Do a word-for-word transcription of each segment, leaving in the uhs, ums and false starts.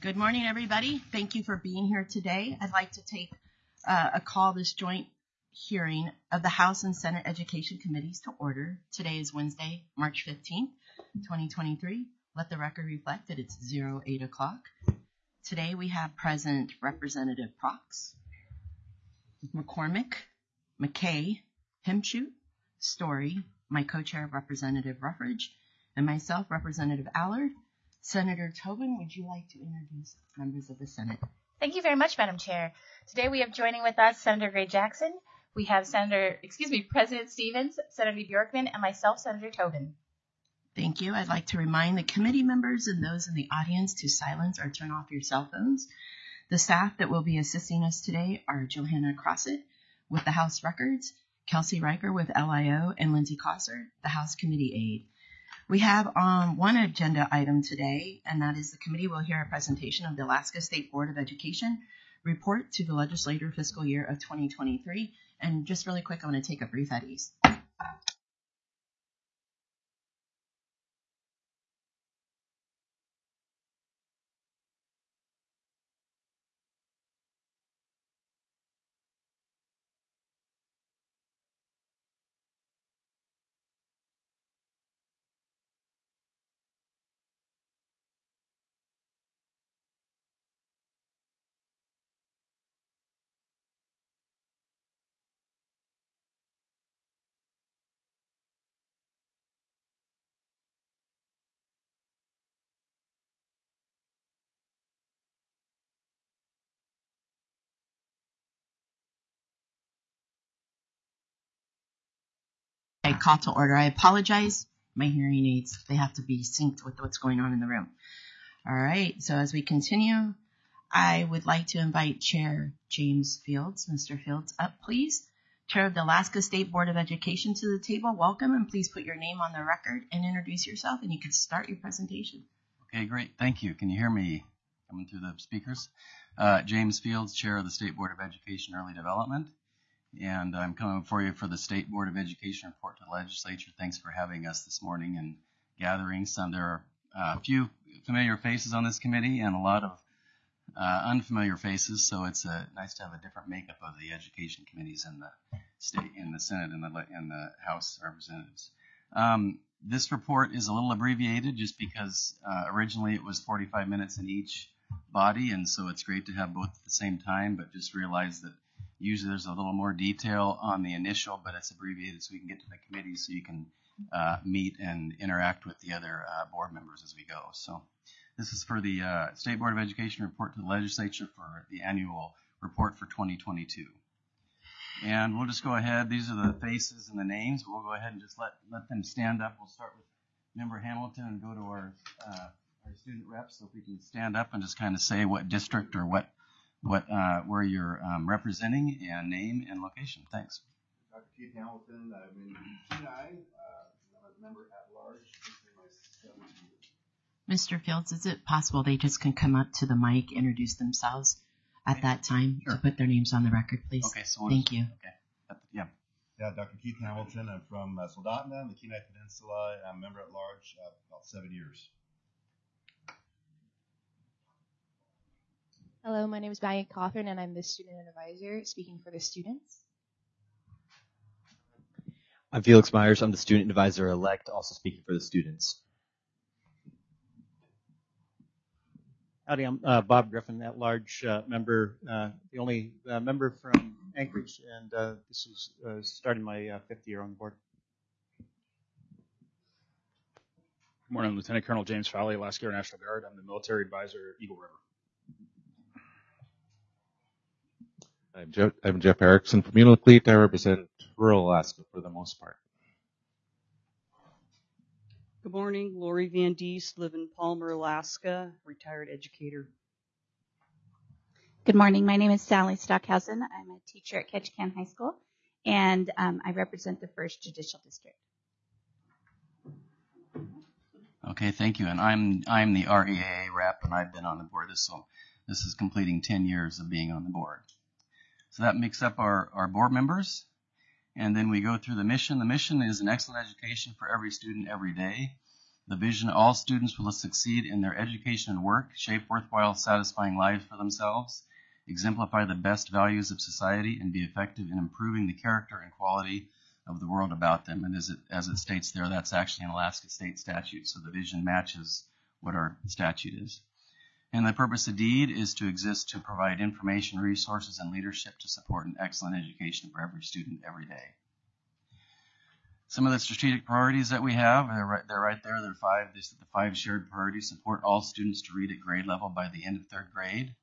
Good morning, everybody. Thank you for being here today. I'd like to take uh, a call this joint hearing of the House and Senate Education Committees to order. Today is Wednesday, March fifteenth, twenty twenty-three. Let the record reflect that it's zero eight o'clock. Today we have present Representative Prox, McCormick, McKay, Hemshoot, Story, my co-chair Representative Ruffridge, and myself, Representative Allard. Senator Tobin, would you like to introduce members of the Senate? Thank you very much, Madam Chair. Today we have joining with us Senator Gray Jackson. We have Senator, excuse me, President Stevens, Senator Bjorkman, and myself, Senator Tobin. Thank you. I'd like to remind the committee members and those in the audience to silence or turn off your cell phones. The staff that will be assisting us today are Johanna Crossett with the House Records, Kelsey Riker with L I O, and Lindsay Cosser, the House Committee Aide. We have um, one agenda item today, and that is the committee will hear a presentation of the Alaska State Board of Education report to the legislature fiscal year of twenty twenty-three. And just really quick, I'm going to take a brief at ease. I call to order. I apologize. My hearing aids, they have to be synced with what's going on in the room. All right. So as we continue, I would like to invite Chair James Fields. Mister Fields, up, please. Chair of the Alaska State Board of Education to the table. Welcome, and please put your name on the record and introduce yourself, and you can start your presentation. Okay, great. Thank you. Can you hear me coming through the speakers? Uh, James Fields, Chair of the State Board of Education Early Development. And I'm coming for you for the State Board of Education report to the legislature. Thanks for having us this morning and gathering some. There are uh, a few familiar faces on this committee and a lot of uh, unfamiliar faces, so it's uh, nice to have a different makeup of the education committees in the state, in the Senate, and the, in the House of Representatives. Um, this report is a little abbreviated just because uh, originally it was forty-five minutes in each body, and so it's great to have both at the same time, but just realize that usually there's a little more detail on the initial, but it's abbreviated so we can get to the committee so you can uh, meet and interact with the other uh, board members as we go. So this is for the uh, State Board of Education report to the legislature for the annual report for twenty twenty-two. And we'll just go ahead. These are the faces and the names. We'll go ahead and just let, let them stand up. We'll start with Member Hamilton and go to our, uh, our student reps. So if we can stand up and just kind of say what district or what what uh, where you're um, representing, and name and location. Thanks. Doctor Keith Hamilton. I'm in Kenai. Uh, I'm a member at large. This is my seventh year. Mister Fields, is it possible they just can come up to the mic, introduce themselves at that time Sure. to put their names on the record, please? Okay. So we'll Thank just, you. Okay. Uh, yeah. Yeah, Doctor Keith Hamilton. I'm from uh, Soldotna in the Kenai Peninsula. I'm a member at large uh, about seven years. Hello, my name is Maggie Cawthorn, and I'm the student advisor speaking for the students. I'm Felix Myers. I'm the student advisor-elect, also speaking for the students. Howdy, I'm uh, Bob Griffin, at-large uh, member, uh, the only uh, member from Anchorage, and uh, this is uh, starting my uh, fifth year on the board. Good morning, Lieutenant Colonel James Fowley, Alaska Air National Guard. I'm the military advisor, Eagle River. I'm Jeff, I'm Jeff Erickson from Unalakleet. I represent rural Alaska for the most part. Good morning, Lori Van Diest, live in Palmer, Alaska, retired educator. Good morning, my name is Sally Stockhausen. I'm a teacher at Ketchikan High School, and um, I represent the first Judicial District. Okay. Thank you. And I'm I'm the R E A A rep, and I've been on the board. This so this is completing ten years of being on the board. So that makes up our, our board members. And then we go through the mission. The mission is an excellent education for every student every day. The vision: all students will succeed in their education and work, shape worthwhile, satisfying lives for themselves, exemplify the best values of society, and be effective in improving the character and quality of the world about them. And as it, as it states there, that's actually an Alaska state statute, so the vision matches what our statute is. And the purpose of DEED is to exist to provide information, resources, and leadership to support an excellent education for every student every day. Some of the strategic priorities that we have, they're right, they're right there. They're five. These are the five shared priorities: support all students to read at grade level by the end of third grade,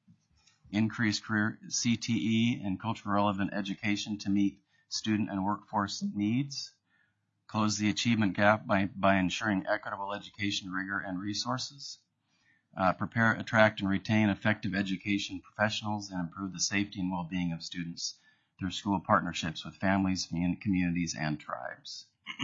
increase career C T E and culturally relevant education to meet student and workforce needs, close the achievement gap by, by ensuring equitable education rigor and resources, uh, prepare, attract, and retain effective education professionals, and improve the safety and well-being of students through school partnerships with families, communities, and tribes.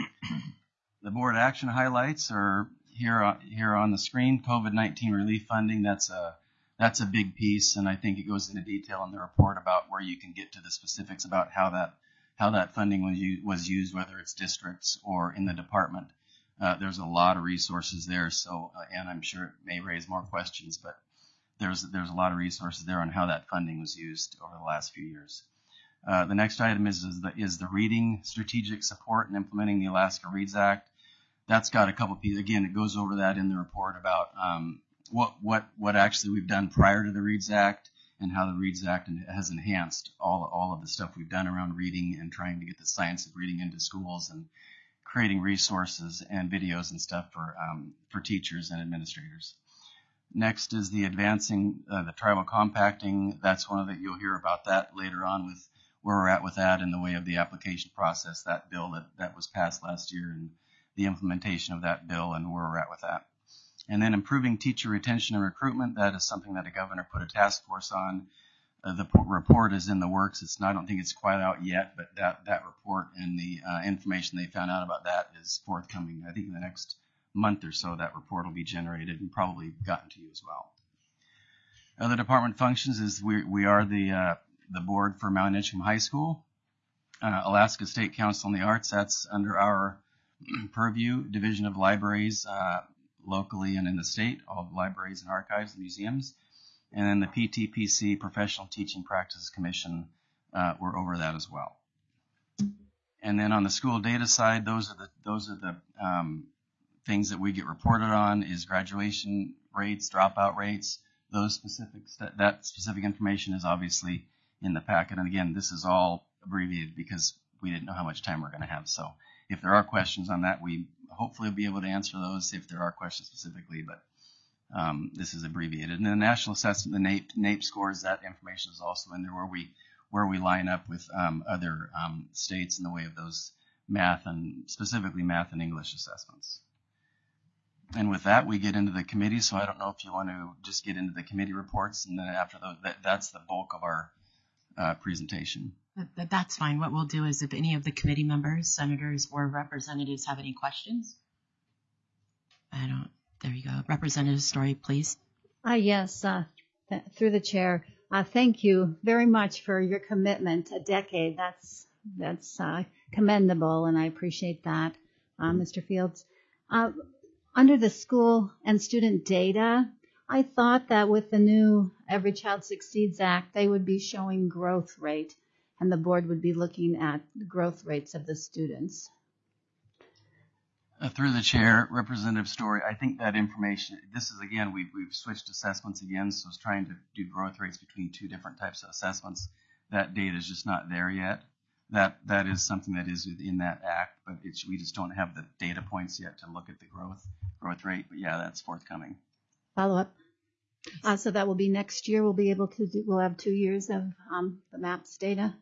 The board action highlights are here on, here on the screen. COVID nineteen relief funding, that's a That's a big piece, and I think it goes into detail in the report about where you can get to the specifics about how that how that funding was used, was used whether it's districts or in the department. Uh, there's a lot of resources there, so uh, and I'm sure it may raise more questions, but there's there's a lot of resources there on how that funding was used over the last few years. Uh, the next item is is the, is the reading strategic support and implementing the Alaska Reads Act. That's got a couple pieces. Again, it goes over that in the report about um, what what what actually we've done prior to the Reads Act and how the Reads Act has enhanced all all of the stuff we've done around reading and trying to get the science of reading into schools and creating resources and videos and stuff for um, for teachers and administrators. Next is the advancing uh, the tribal compacting. That's one of the, you'll hear about that later on with where we're at with that in the way of the application process, that bill that, that was passed last year and the implementation of that bill and where we're at with that. And then improving teacher retention and recruitment. That is something that the governor put a task force on. Uh, the report is in the works. It's not, I don't think it's quite out yet, but that, that report and the uh, information they found out about that is forthcoming. I think in the next month or so, that report will be generated and probably gotten to you as well. Other department functions is we, we are the, uh, the board for Mount Edgecombe High School. Uh, Alaska State Council on the Arts, that's under our purview. Division of Libraries, uh, locally and in the state, all the libraries and archives and museums. And then the P T P C, Professional Teaching Practices Commission, uh, we're over that as well. And then on the school data side, those are the those are the um, things that we get reported on is graduation rates, dropout rates, those specific st- that specific information is obviously in the packet. And again, this is all abbreviated because we didn't know how much time we're going to have. So if there are questions on that, we hopefully will be able to answer those if there are questions specifically, but um, this is abbreviated. And then the national assessment, the NAEP, NAEP scores, that information is also in there where we where we line up with um, other um, states in the way of those math and specifically math and English assessments. And with that, we get into the committee. So I don't know if you want to just get into the committee reports, and then after those, that, that's the bulk of our uh, presentation. That, that's fine. What we'll do is if any of the committee members, senators, or representatives have any questions. I don't, there you go. Representative Story, please. Uh, yes, uh, th- through the chair. Uh, thank you very much for your commitment. A decade, that's that's uh, commendable, and I appreciate that, uh, Mister Fields. Uh, under the school and student data, I thought that with the new Every Child Succeeds Act, they would be showing growth rate, and the board would be looking at the growth rates of the students. Uh, through the chair, Representative Story, I think that information, this is again, we've, we've switched assessments again, so it's trying to do growth rates between two different types of assessments. That data is just not there yet. That That is something that is within that act, but it's, we just don't have the data points yet to look at the growth growth rate. But yeah, that's forthcoming. Follow up. Uh, so that will be next year. We'll be able to do, we'll have two years of um, the MAPS data.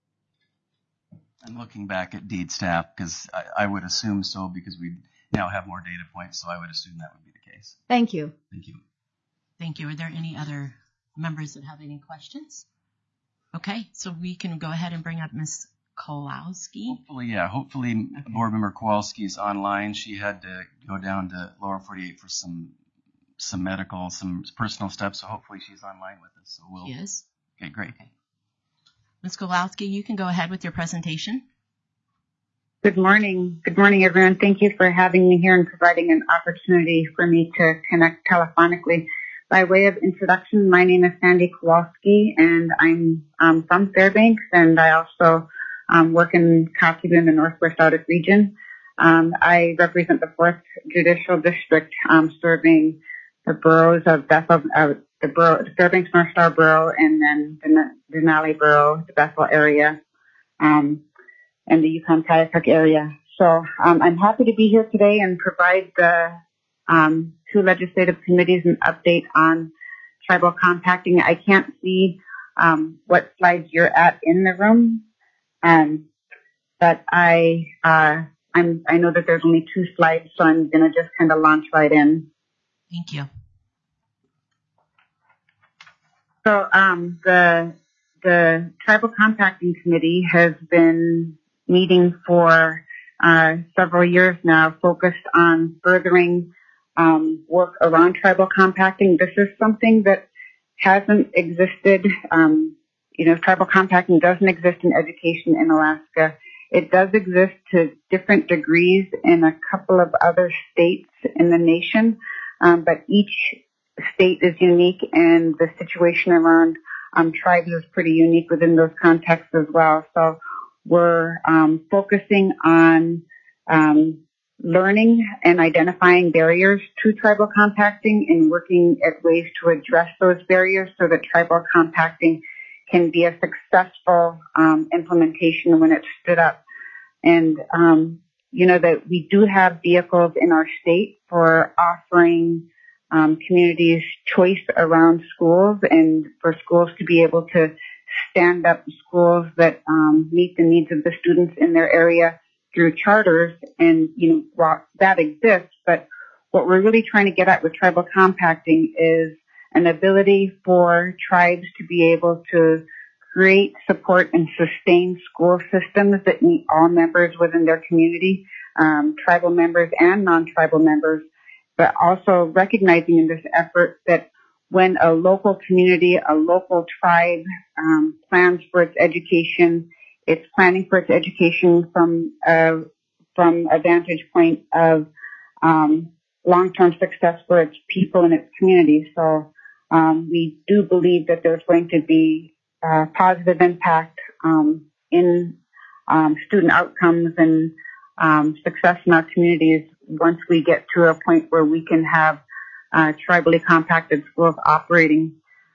I'm looking back at DEED staff because I, I would assume so because we now have more data points, so I would assume that would be the case. Thank you. Thank you. Thank you. Are there any other members that have any questions? Okay, so we can go ahead and bring up Miz Kowalski. Hopefully, yeah. Hopefully, okay. Board Member Kowalski is online. She had to go down to Lower forty-eight for some some medical, some personal stuff, so hopefully she's online with us. So we'll. Yes. Okay, great. Miz Kowalski, you can go ahead with your presentation. Good morning. Good morning, everyone. Thank you for having me here and providing an opportunity for me to connect telephonically. By way of introduction, my name is Sandy Kowalski, and I'm um, from Fairbanks, and I also um, work in Kotzebue in the Northwest Audit region. Um, I represent the fourth Judicial District, um, serving the boroughs of Bethel, uh, the borough, the Fairbanks North Star Borough, and then the Denali Borough, the Bethel area. Um, and the Yukon-Kayakuk area. So um, I'm happy to be here today and provide the um, two legislative committees an update on tribal compacting. I can't see um, what slides you're at in the room, um, but I uh, I'm, I know that there's only two slides, so I'm going to just kind of launch right in. Thank you. So um, the the Tribal Compacting Committee has been meeting for uh, several years now, focused on furthering um, work around tribal compacting. This is something that hasn't existed. Um, you know, tribal compacting doesn't exist in education in Alaska. It does exist to different degrees in a couple of other states in the nation, um, but each state is unique, and the situation around um, tribes is pretty unique within those contexts as well. So we're um, focusing on um, learning and identifying barriers to tribal compacting and working at ways to address those barriers so that tribal compacting can be a successful um, implementation when it's stood up. And, um, you know, that we do have vehicles in our state for offering um, communities choice around schools and for schools to be able to stand up schools that um, meet the needs of the students in their area through charters. And, you know, while that exists, but what we're really trying to get at with tribal compacting is an ability for tribes to be able to create, support, and sustain school systems that meet all members within their community, um, tribal members and non-tribal members, but also recognizing in this effort that when a local community, a local tribe um, plans for its education, it's planning for its education from a, from a vantage point of um, long-term success for its people and its community. So um, we do believe that there's going to be a positive impact um, in um, student outcomes and um, success in our communities once we get to a point where we can have Uh, tribally compacted schools operating.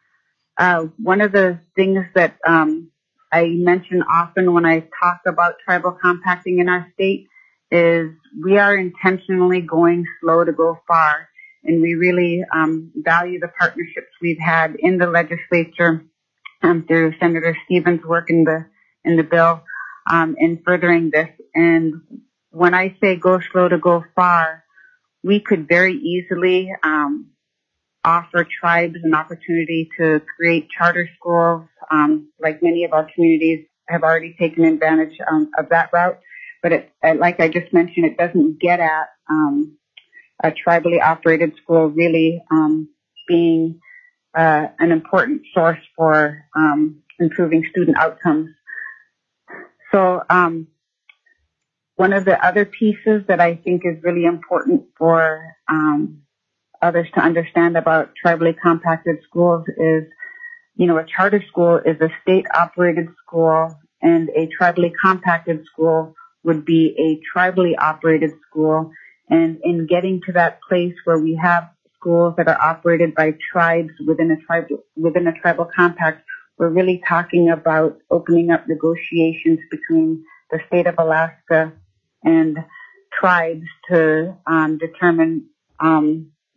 Uh, one of the things that um, I mention often when I talk about tribal compacting in our state is we are intentionally going slow to go far, and we really um, value the partnerships we've had in the legislature um, through Senator Stevens' work in the in the bill um, in furthering this. And when I say go slow to go far, we could very easily um, offer tribes an opportunity to create charter schools, um, like many of our communities have already taken advantage um, of that route. But it, like I just mentioned, it doesn't get at um, a tribally operated school really um, being uh, an important source for um, improving student outcomes. So um, one of the other pieces that I think is really important for um, others to understand about tribally compacted schools is, you know, a charter school is a state-operated school, and a tribally compacted school would be a tribally operated school. And in getting to that place where we have schools that are operated by tribes within a tribe, within a tribal compact, we're really talking about opening up negotiations between the state of Alaska and tribes to um, determine um,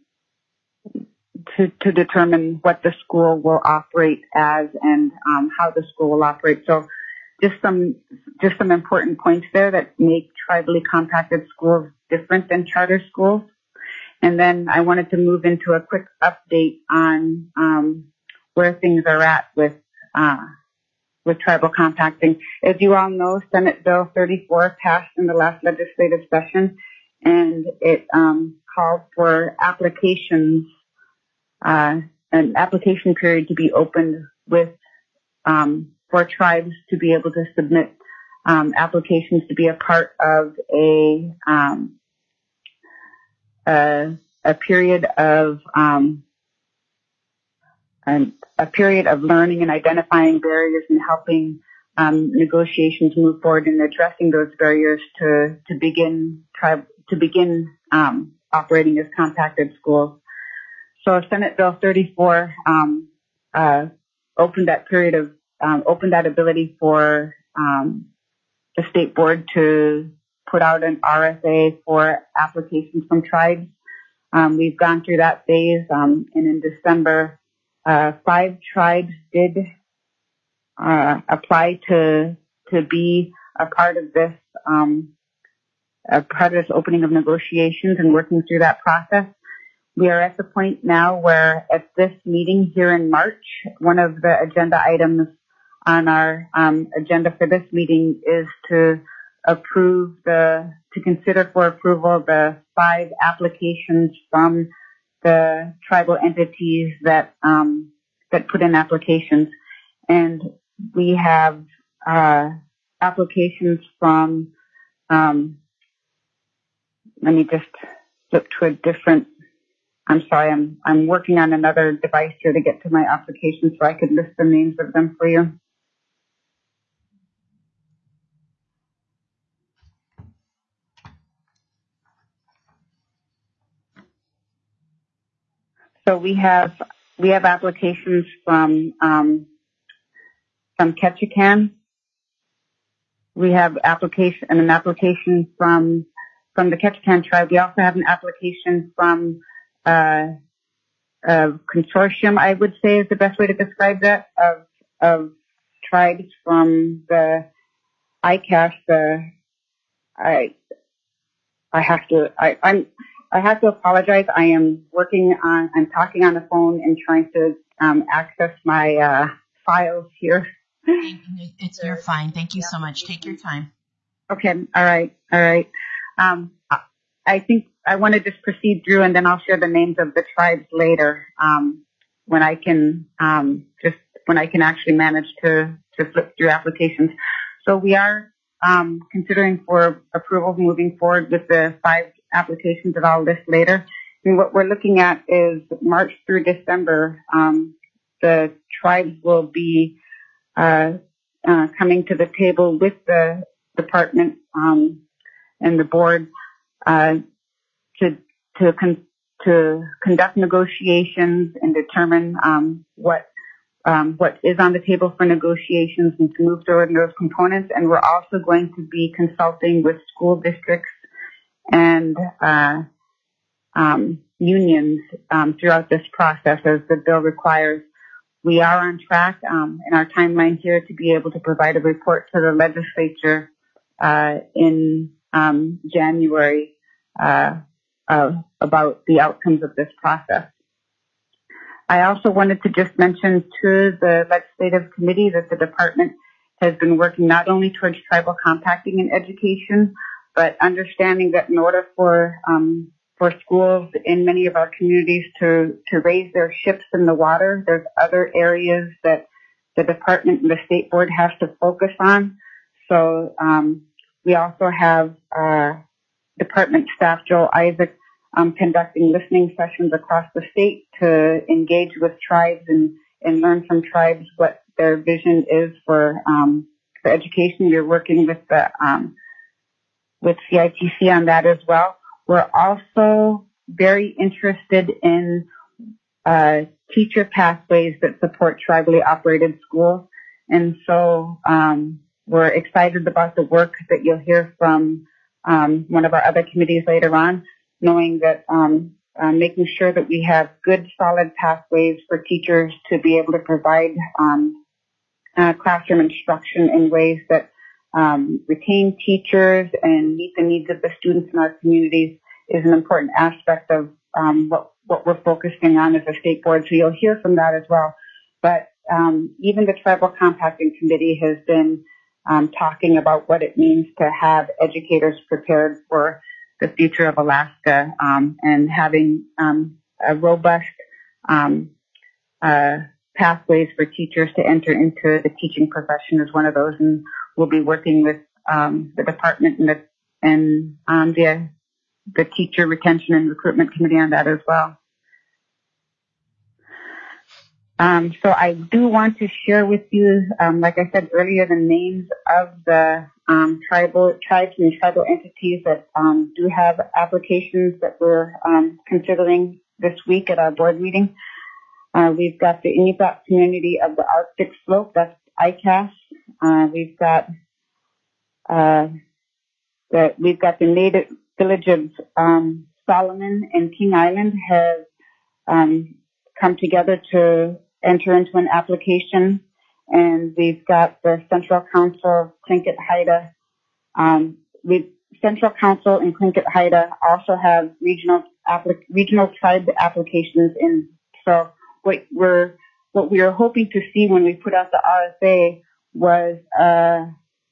to, to determine what the school will operate as and um, how the school will operate. So, just some just some important points there that make tribally compacted schools different than charter schools. And then I wanted to move into a quick update on um, where things are at with. Uh, with tribal compacting. As you all know, Senate Bill thirty-four passed in the last legislative session, and it um, called for applications, uh, an application period to be opened with um, for tribes to be able to submit um, applications to be a part of a um, a, a period of um, an, a period of learning and identifying barriers and helping um, negotiations move forward in addressing those barriers to to begin tri- to begin um, operating as compacted schools. So Senate Bill thirty-four um, uh, opened that period of um, opened that ability for um, the state board to put out an R F A for applications from tribes. Um, we've gone through that phase, um, and in December, uh, five tribes did uh, apply to to be a part of this um, a part of this opening of negotiations and working through that process. We are at the point now where at this meeting here in March, one of the agenda items on our um, agenda for this meeting is to approve the, to consider for approval the five applications from the tribal entities that, um, that put in applications. And we have, uh, applications from, um, let me just flip to a different, I'm sorry, I'm, I'm working on another device here to get to my applications so I could list the names of them for you. So we have, we have applications from, um, from Ketchikan. We have application, and an application from, from the Ketchikan tribe. We also have an application from, uh, a consortium, I would say is the best way to describe that, of, of tribes from the I C A S, the, I, I have to, I, I'm, I have to apologize. I am working on, I'm talking on the phone and trying to, um, access my, uh, files here. It's, you're fine. Thank you so much. Take your time. Okay. All right. All right. Um, I think I want to just proceed through and then I'll share the names of the tribes later, um, when I can, um, just when I can actually manage to, to flip through applications. So we are, um, considering for approval moving forward with the five applications that I'll list later. And what we're looking at is March through December, um, the tribes will be, uh, uh, coming to the table with the department, um, and the board, uh, to, to, con- to conduct negotiations and determine, um, what, um, what is on the table for negotiations and to move forward in those components. And we're also going to be consulting with school districts and, uh, um, unions, um, throughout this process as the bill requires. We are on track, um, in our timeline here to be able to provide a report to the legislature, uh, in, um, January, uh, uh, about the outcomes of this process. I also wanted to just mention to the legislative committee that the department has been working not only towards tribal compacting in education, but understanding that in order for, um, for schools in many of our communities to, to raise their ships in the water, there's other areas that the department and the state board has to focus on. So, um, we also have, uh, department staff Joel Isaac, um, conducting listening sessions across the state to engage with tribes and, and learn from tribes what their vision is for, um, for education. You're working with the, um, with C I T C on that as well. We're also very interested in uh, teacher pathways that support tribally operated schools. And so um, we're excited about the work that you'll hear from um, one of our other committees later on, knowing that um, uh, making sure that we have good, solid pathways for teachers to be able to provide um, uh, classroom instruction in ways that Um, retain teachers and meet the needs of the students in our communities is an important aspect of um, what, what we're focusing on as a state board. So you'll hear from that as well. But um, even the Tribal Compacting Committee has been um, talking about what it means to have educators prepared for the future of Alaska, um, and having um, a robust um, uh, pathways for teachers to enter into the teaching profession is one of those. And we'll be working with um, the department and the, and um, the, the teacher retention and recruitment committee on that as well. Um, so I do want to share with you, um, like I said earlier, the names of the um, tribal tribes and tribal entities that um, do have applications that we're um, considering this week at our board meeting. Uh, we've got the Inupiaq community of the Arctic Slope, that's I C A S. Uh, we've got uh, the we've got the native village of um, Solomon and King Island have um, come together to enter into an application, and we've got the Central Council of Tlingit Haida. Um, we Central Council and Tlingit Haida also have regional applic- regional tribe applications in. So what we're what we were hoping to see when we put out the R F A was uh,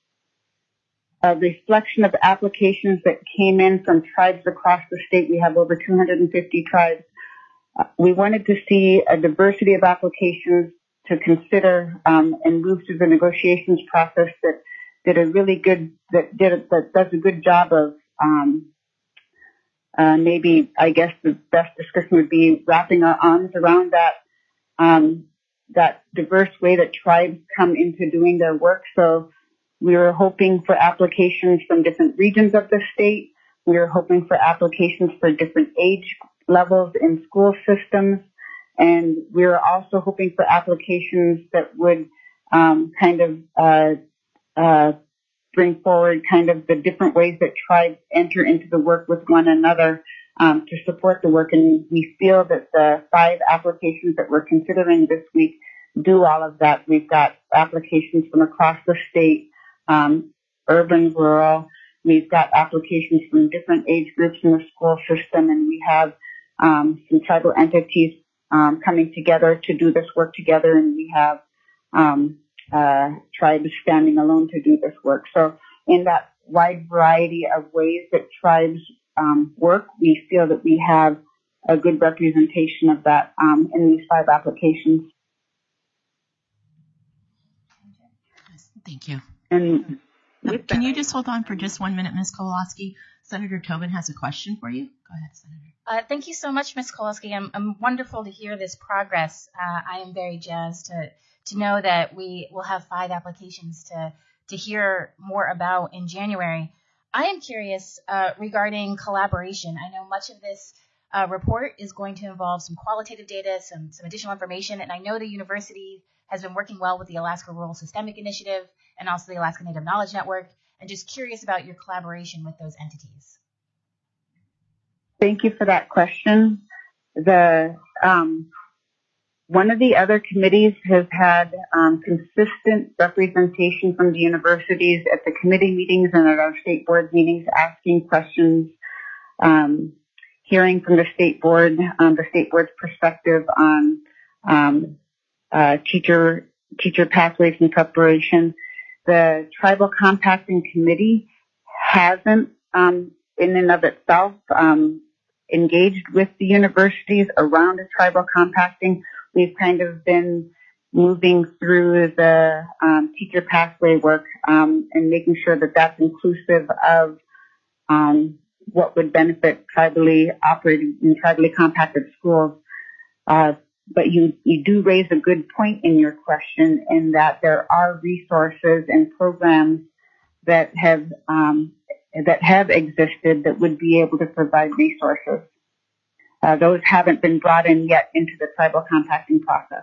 a reflection of applications that came in from tribes across the state. We have over two hundred fifty tribes. Uh, we wanted to see a diversity of applications to consider um, and move through the negotiations process that did a really good that did a, that does a good job of um, uh, maybe I guess the best description would be wrapping our arms around that um, that diverse way that tribes come into doing their work. So we were hoping for applications from different regions of the state. We were hoping for applications for different age levels in school systems. And we were also hoping for applications that would um, kind of uh, uh, bring forward kind of the different ways that tribes enter into the work with one another um, to support the work. And we feel that the five applications that we're considering this week do all of that. We've got applications from across the state, um, urban, rural. We've got applications from different age groups in the school system, and we have um, some tribal entities um, coming together to do this work together, and we have um, uh, tribes standing alone to do this work. So in that wide variety of ways that tribes um, work, we feel that we have a good representation of that um, in these five applications. Thank you. And uh, can you just hold on for just one minute, Miz Kowalski? Senator Tobin has a question for you. Go ahead, Senator. Uh, thank you so much, Miz Kowalski. I'm, I'm wonderful to hear this progress. Uh, I am very jazzed to to know that we will have five applications to to hear more about in January. I am curious uh, regarding collaboration. I know much of this uh, report is going to involve some qualitative data, some some additional information, and I know the university has been working well with the Alaska Rural Systemic Initiative and also the Alaska Native Knowledge Network, and just curious about your collaboration with those entities. Thank you for that question. The um, one of the other committees has had um, consistent representation from the universities at the committee meetings and at our state board meetings, asking questions, um, hearing from the state board, um, the state board's perspective on um, uh, teacher teacher pathways and preparation. The Tribal Compacting Committee hasn't, um, in and of itself, um, engaged with the universities around the tribal compacting. We've kind of been moving through the um, teacher pathway work um, and making sure that that's inclusive of um, what would benefit tribally operated and tribally compacted schools. Uh, but you, you do raise a good point in your question in that there are resources and programs that have um, that have existed that would be able to provide resources. Uh, those haven't been brought in yet into the tribal compacting process.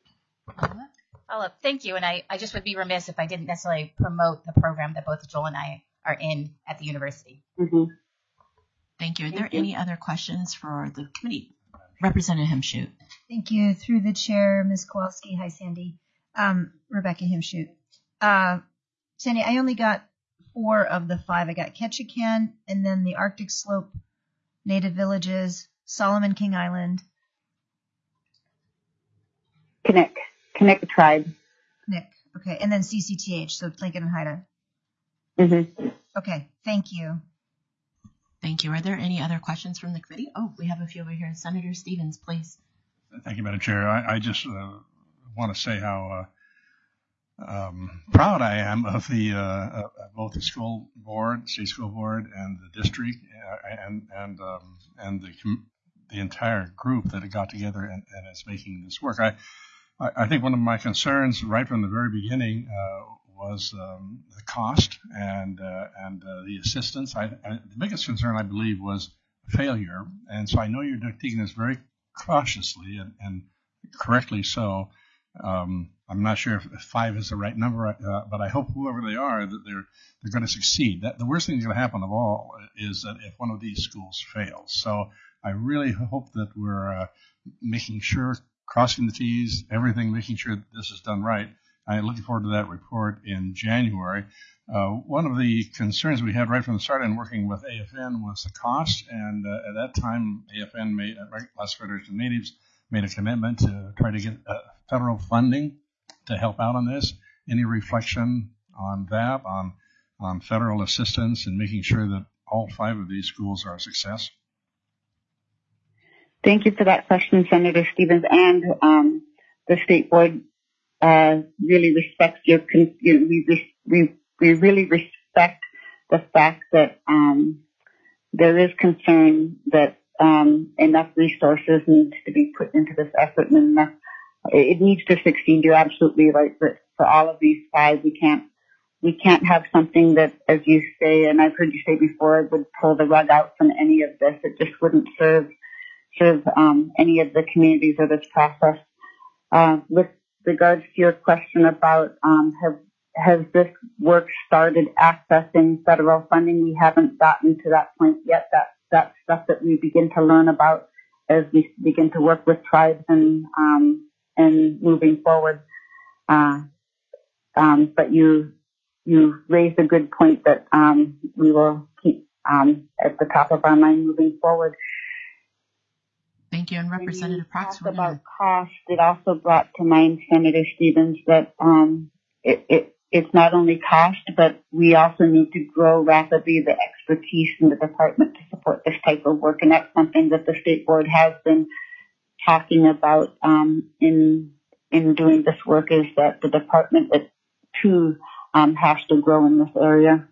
Oh, thank you. And I, I just would be remiss if I didn't necessarily promote the program that both Joel and I are in at the university. Mm-hmm. Thank you. Are there any other questions for the committee? Representative Himshoot. Thank you. Through the chair, Miz Kowalski. Hi, Sandy. Um, Rebecca Himshoot. Uh, Sandy, I only got four of the five. I got Ketchikan, and then the Arctic Slope Native Villages, Solomon King Island. Knik. Knik tribe. Knik. Okay. And then C C T H, so Tlingit and Haida. Mm-hmm. Okay. Thank you. Thank you. Are there any other questions from the committee? Oh, we have a few over here. Senator Stevens, please. Thank you, Madam Chair. I, I just uh, want to say how um, proud I am of the uh, of both the school board, state school board, and the district, uh, and and um, and the the entire group that got together and, and is making this work. I I think one of my concerns right from the very beginning uh, was um, the cost and uh, and uh, the assistance. I, I, the biggest concern, I believe, was failure, and so I know you're taking this very cautiously and, and correctly so. Um, I'm not sure if five is the right number, uh, but I hope whoever they are that they're they're going to succeed. That the worst thing that's going to happen of all is that if one of these schools fails. So I really hope that we're uh, making sure, crossing the T's, everything, making sure that this is done right. I'm looking forward to that report in January. Uh, one of the concerns we had right from the start in working with A F N was the cost, and uh, at that time, A F N made, Alaska Federation of Natives, made a commitment to try to get uh, federal funding to help out on this. Any reflection on that, on on federal assistance, and making sure that all five of these schools are a success? Thank you for that question, Senator Stevens, and um, the state board uh, really respects your. Con- you, we, we we really respect the fact that um, there is concern that um, enough resources needs to be put into this effort, and enough, it needs to succeed. You're absolutely right. But for all of these five, we can't we can't have something that, as you say, and I've heard you say before, would pull the rug out from any of this. It just wouldn't serve. serve um, any of the communities of this process. Uh, with regards to your question about um, have, has this work started accessing federal funding, we haven't gotten to that point yet. That that's stuff that we begin to learn about as we begin to work with tribes and um, and moving forward. Uh, um, but you you raised a good point that um, we will keep um, at the top of our mind moving forward. Thank you. And Representative Prox, we're about cost. It also brought to mind, Senator Stevens, that um, it, it, it's not only cost, but we also need to grow rapidly the expertise in the department to support this type of work. And that's something that the state board has been talking about um, in in doing this work, is that the department it, too um, has to grow in this area.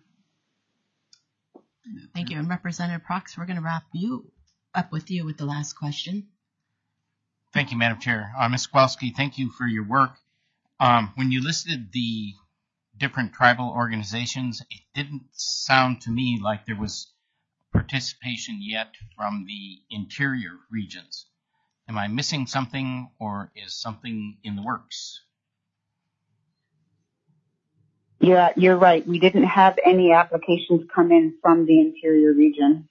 Thank you. And Representative Prox, we're going to wrap you up with you with the last question. Thank you, Madam Chair. Uh, Miz Kowalski, thank you for your work. Um, when you listed the different tribal organizations, it didn't sound to me like there was participation yet from the interior regions. Am I missing something, or is something in the works? Yeah, you're right. We didn't have any applications come in from the interior region.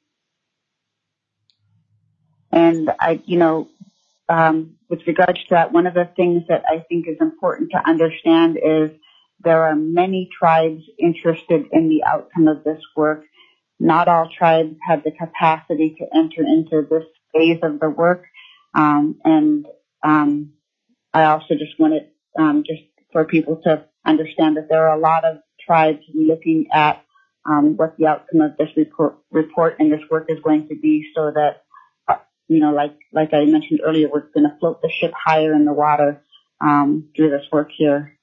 And I, you know, um, with regards to that, one of the things that I think is important to understand is there are many tribes interested in the outcome of this work. Not all tribes have the capacity to enter into this phase of the work. Um, and um, I also just wanted um, just for people to understand that there are a lot of tribes looking at um, what the outcome of this report, report and this work is going to be, so that, you know, like like I mentioned earlier, we're going to float the ship higher in the water um, through this work here.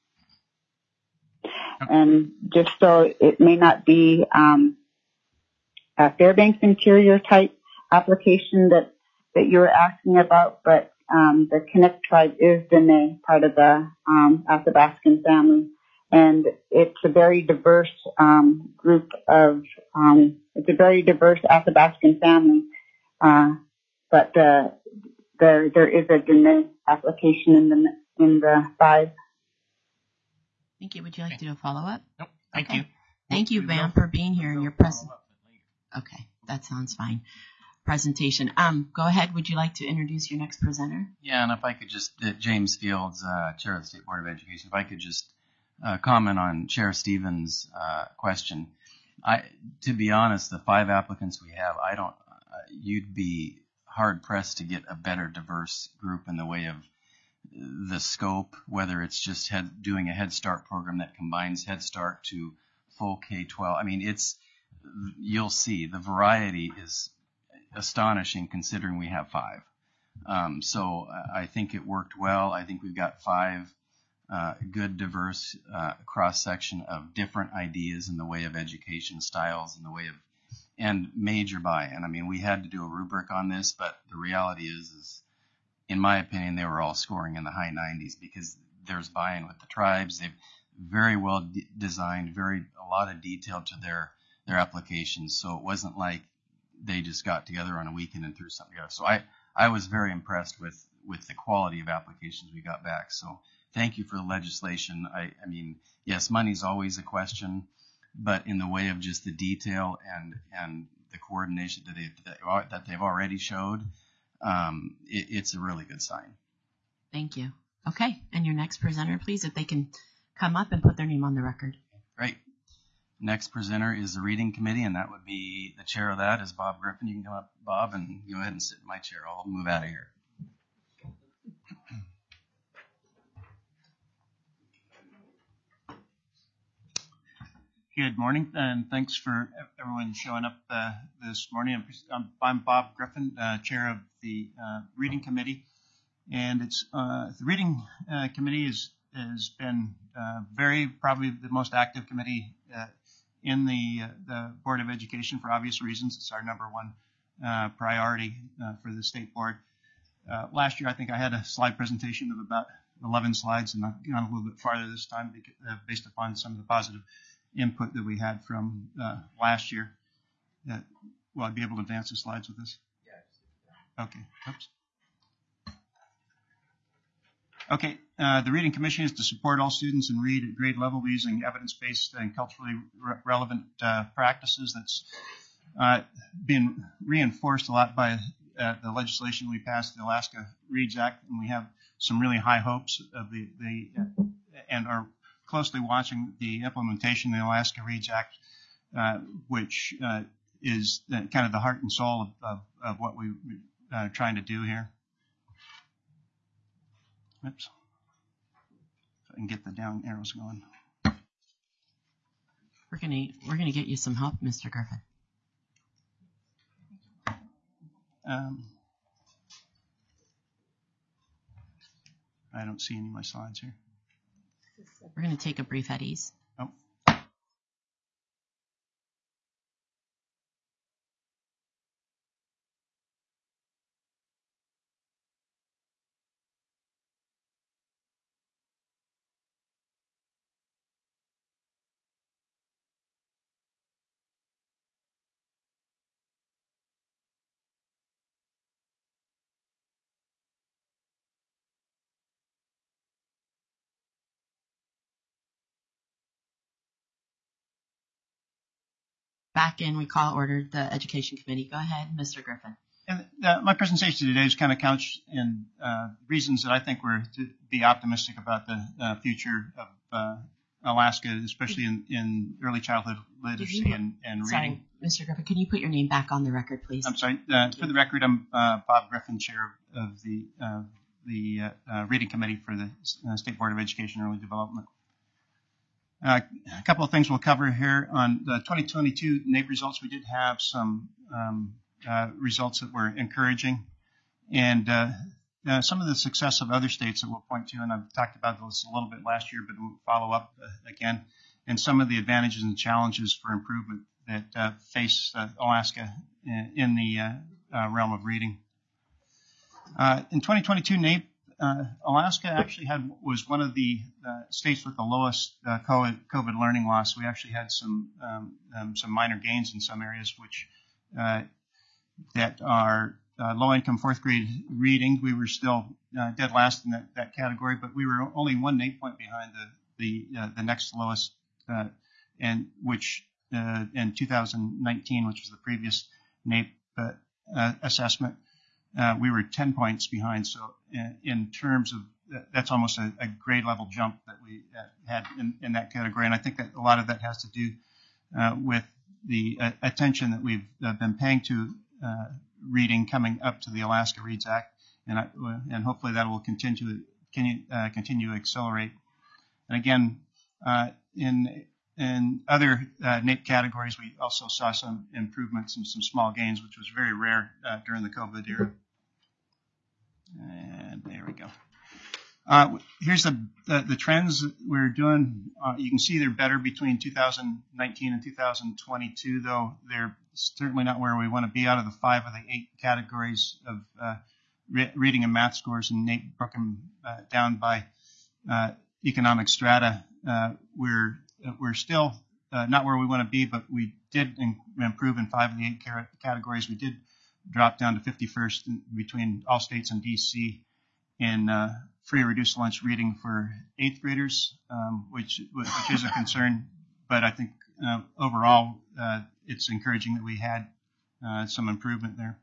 And just so it may not be um, a Fairbanks Interior type application that, that you're asking about, but um, the Connect tribe is Dene, part of the um, Athabascan family. And it's a very diverse um, group of, um, it's a very diverse Athabascan family. Uh, But uh, there there is a Dene application in the in the five. Thank you. Would you like to do a follow up? Nope. Thank okay. you. Thank you, Bam, for being here and your present. Okay, that sounds fine. Presentation. Um, go ahead. Would you like to introduce your next presenter? Yeah, and if I could just, uh, James Fields, uh, Chair of the State Board of Education, if I could just uh, comment on Chair Stevens' uh, question. I, to be honest, the five applicants we have, I don't. Uh, you'd be hard pressed to get a better diverse group in the way of the scope, whether it's just head, doing a Head Start program that combines Head Start to full K twelve. I mean, it's, you'll see the variety is astonishing considering we have five. Um, so I think it worked well. I think we've got five uh, good, diverse uh, cross section of different ideas in the way of education styles, in the way of and major buy-in. I mean, we had to do a rubric on this, but the reality is, is in my opinion, they were all scoring in the high nineties because there's buy-in with the tribes. They've very well de- designed, very a lot of detail to their their applications. So it wasn't like they just got together on a weekend and threw something together. So I I was very impressed with with the quality of applications we got back. So thank you for the legislation. I I mean, yes, money's always a question, but in the way of just the detail and and the coordination that they that they've already showed, um, it, it's a really good sign. Thank you. Okay, and your next presenter, please, if they can come up and put their name on the record. Great. Next presenter is the reading committee, and that would be the chair of that is Bob Griffin. You can come up, Bob, and go ahead and sit in my chair. I'll move out of here. Good morning, and thanks for everyone showing up uh, this morning. I'm, I'm Bob Griffin, uh, chair of the uh, reading committee, and it's uh, the reading uh, committee is, has been uh, very probably the most active committee uh, in the uh, the Board of Education for obvious reasons. It's our number one uh, priority uh, for the state board. Uh, last year, I think I had a slide presentation of about eleven slides, and I've gone a little bit farther this time because, uh, based upon some of the positive input that we had from uh, last year. Uh, will I be able to advance the slides with this? Yes. Okay. Oops. Okay. Uh, the Reading Commission is to support all students in read at grade level using evidence-based and culturally re- relevant uh, practices. That's uh, been reinforced a lot by uh, the legislation we passed, the Alaska Reads Act, and we have some really high hopes of the, the uh, and are closely watching the implementation of the Alaska Reads Act, uh, which uh, is uh, kind of the heart and soul of, of, of what we are uh, trying to do here. Oops. If I can get the down arrows going. We're gonna we're gonna get you some help, Mister Griffin. Um, I don't see any of my slides here. We're going to take a brief at ease. Oh. Back in, we call order the Education Committee. Go ahead, Mister Griffin. And uh, my presentation today is kind of couched in uh, reasons that I think we're to be optimistic about the uh, future of uh, Alaska, especially in, in early childhood literacy you, and, and sorry, reading. Mister Griffin, can you put your name back on the record, please? I'm sorry. Uh, for the record, I'm uh, Bob Griffin, chair of the uh, the uh, uh, reading committee for the uh, State Board of Education Early Development. Uh, a couple of things we'll cover here. On the twenty twenty-two NAEP results, we did have some um, uh, results that were encouraging, and uh, uh, some of the success of other states that we'll point to, and I've talked about this a little bit last year, but we'll follow up uh, again, and some of the advantages and challenges for improvement that uh, face uh, Alaska in, in the uh, uh, realm of reading. Uh, in twenty twenty-two NAEP, Uh, Alaska actually had was one of the uh, states with the lowest uh, COVID, COVID learning loss. We actually had some um, um, some minor gains in some areas, which uh, that are uh, low-income fourth grade reading. We were still uh, dead last in that, that category, but we were only one NAEP point behind the the uh, the next lowest, uh, and which uh, in two thousand nineteen, which was the previous NAEP uh, uh, assessment. Uh, we were ten points behind, so in, in terms of that's almost a, a grade level jump that we uh, had in, in that category, and I think that a lot of that has to do uh, with the uh, attention that we've uh, been paying to uh, reading coming up to the Alaska Reads Act, and I, and hopefully that will continue continue, uh, continue to accelerate. And again, uh, in in other uh, NAEP categories, we also saw some improvements and some small gains, which was very rare uh, during the COVID era. And there we go. Uh, here's the, the the trends that we're doing. Uh, you can see they're better between two thousand nineteen and two thousand twenty-two, though they're certainly not where we want to be. Out of the five of the eight categories of uh, re- reading and math scores, and Nate broke them uh, down by uh, economic strata. Uh, we're we're still uh, not where we want to be, but we did in, improve in five of the eight car- categories. We did drop down to fifty-first in, between all states and D C in uh, free or reduced lunch reading for eighth graders, um, which which is a concern. But I think uh, overall uh, it's encouraging that we had uh, some improvement there.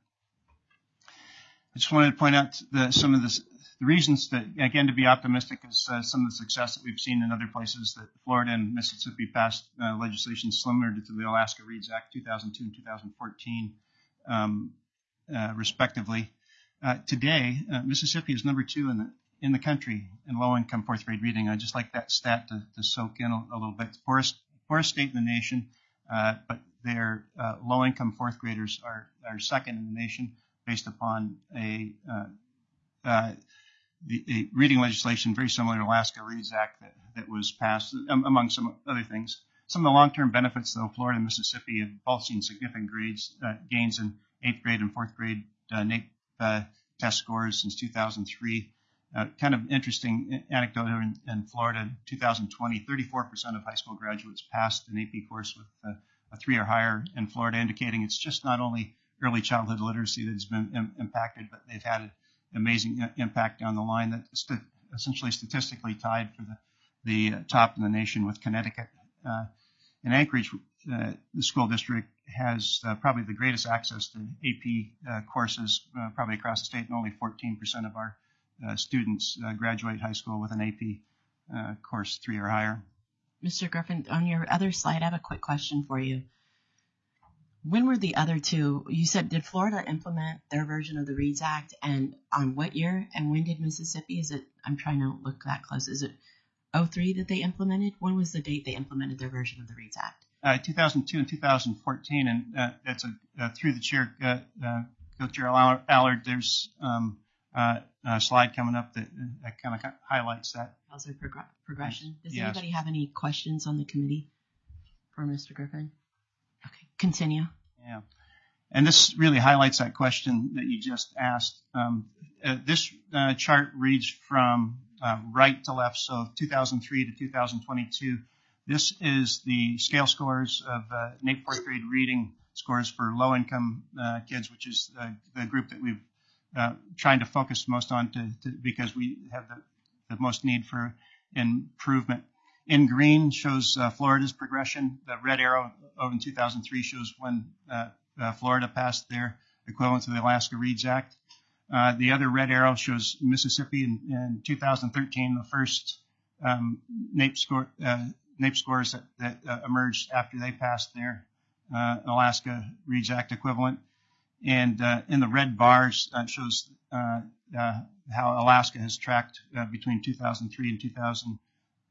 I just wanted to point out the, some of the, the reasons that, again, to be optimistic is uh, some of the success that we've seen in other places. That Florida and Mississippi passed uh, legislation similar to the Alaska Reads Act two thousand two and two thousand fourteen, um, uh, respectively. Uh, today, uh, Mississippi is number two in the in the country in low-income fourth grade reading. I just like that stat to, to soak in a, a little bit. It's poorest, poorest state in the nation, uh, but their uh, low-income fourth graders are, are second in the nation based upon a, uh, uh, the, a reading legislation very similar to Alaska Reads Act that, that was passed, um, among some other things. Some of the long-term benefits, though, Florida and Mississippi have both seen significant grades uh, gains in eighth grade and fourth grade uh, NAEP uh, test scores since two thousand three. Uh, kind of interesting anecdote in, in Florida in two thousand twenty, thirty-four percent of high school graduates passed an A P course with uh, a three or higher in Florida, indicating it's just not only early childhood literacy that's been im- impacted, but they've had an amazing impact down the line that's st- essentially statistically tied for the, the uh, top in the nation with Connecticut. Uh, in Anchorage, uh, the school district has uh, probably the greatest access to A P uh, courses, uh, probably across the state, and only fourteen percent of our Uh, students uh, graduate high school with an A P uh, course three or higher. Mister Griffin, on your other slide, I have a quick question for you. When were the other two? You said, did Florida implement their version of the Reads Act, and on what year? And when did Mississippi? Is it? I'm trying to look that close. Is it oh three that they implemented? When was the date they implemented their version of the Reads Act? Uh, two thousand two and two thousand fourteen, and uh, that's a uh, through the chair, uh, uh, Go-Chair Allard. There's um, uh, a slide coming up that, that kind of highlights that. How's their prog- progression? Does Yes. anybody have any questions on the committee for Mister Griffin? Okay, continue. Yeah. And this really highlights that question that you just asked. Um, uh, this uh, chart reads from uh, right to left, so two thousand three to two thousand twenty-two. This is the scale scores of uh, NAEP fourth grade reading scores for low-income uh, kids, which is uh, the group that we've uh, trying to focus most on to, to, because we have the, the most need for improvement. In green shows uh, Florida's progression. The red arrow over in two thousand three shows when uh, uh, Florida passed their equivalent to the Alaska Reads Act. Uh, the other red arrow shows Mississippi in, in two thousand thirteen, the first um, NAEP, score, uh, NAEP scores that, that uh, emerged after they passed their uh, Alaska Reads Act equivalent. And uh, in the red bars uh, shows uh, uh, how Alaska has tracked uh, between two thousand three and two thousand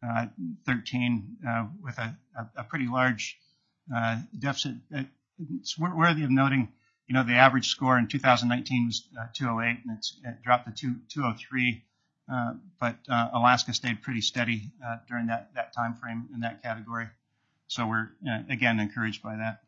thirteen uh, with a, a, a pretty large uh, deficit. It's worthy of noting, you know, the average score in two thousand nineteen was uh, two oh eight, and it's, it dropped to two oh three. Uh, but uh, Alaska stayed pretty steady uh, during that, that time frame in that category. So we're, uh, again, encouraged by that.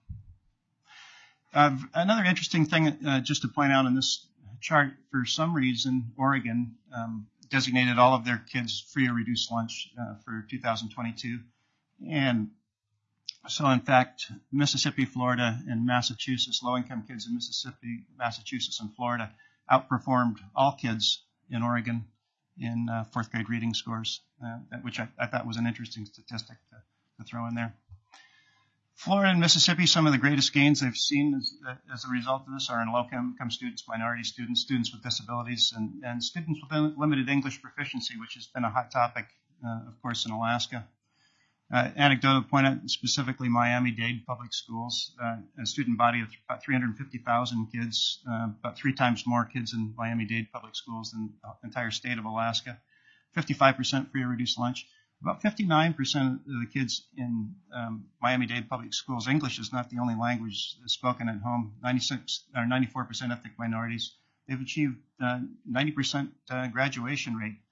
Uh, another interesting thing uh, just to point out in this chart, for some reason, Oregon um, designated all of their kids free or reduced lunch uh, for two thousand twenty-two. And so, in fact, Mississippi, Florida, and Massachusetts, low-income kids in Mississippi, Massachusetts, and Florida outperformed all kids in Oregon in uh, fourth grade reading scores, uh, which I, I thought was an interesting statistic to, to throw in there. Florida and Mississippi, some of the greatest gains they've seen as, as a result of this are in low-income students, minority students, students with disabilities, and, and students with limited English proficiency, which has been a hot topic, uh, of course, in Alaska. Uh, anecdotal point out specifically Miami-Dade public schools, uh, a student body of about three hundred fifty thousand kids, uh, about three times more kids in Miami-Dade public schools than the entire state of Alaska, fifty-five percent free or reduced lunch. About fifty-nine percent of the kids in um, Miami-Dade public schools, English is not the only language spoken at home. ninety-six or ninety-four percent ethnic minorities. They've achieved uh, ninety percent uh, graduation rate.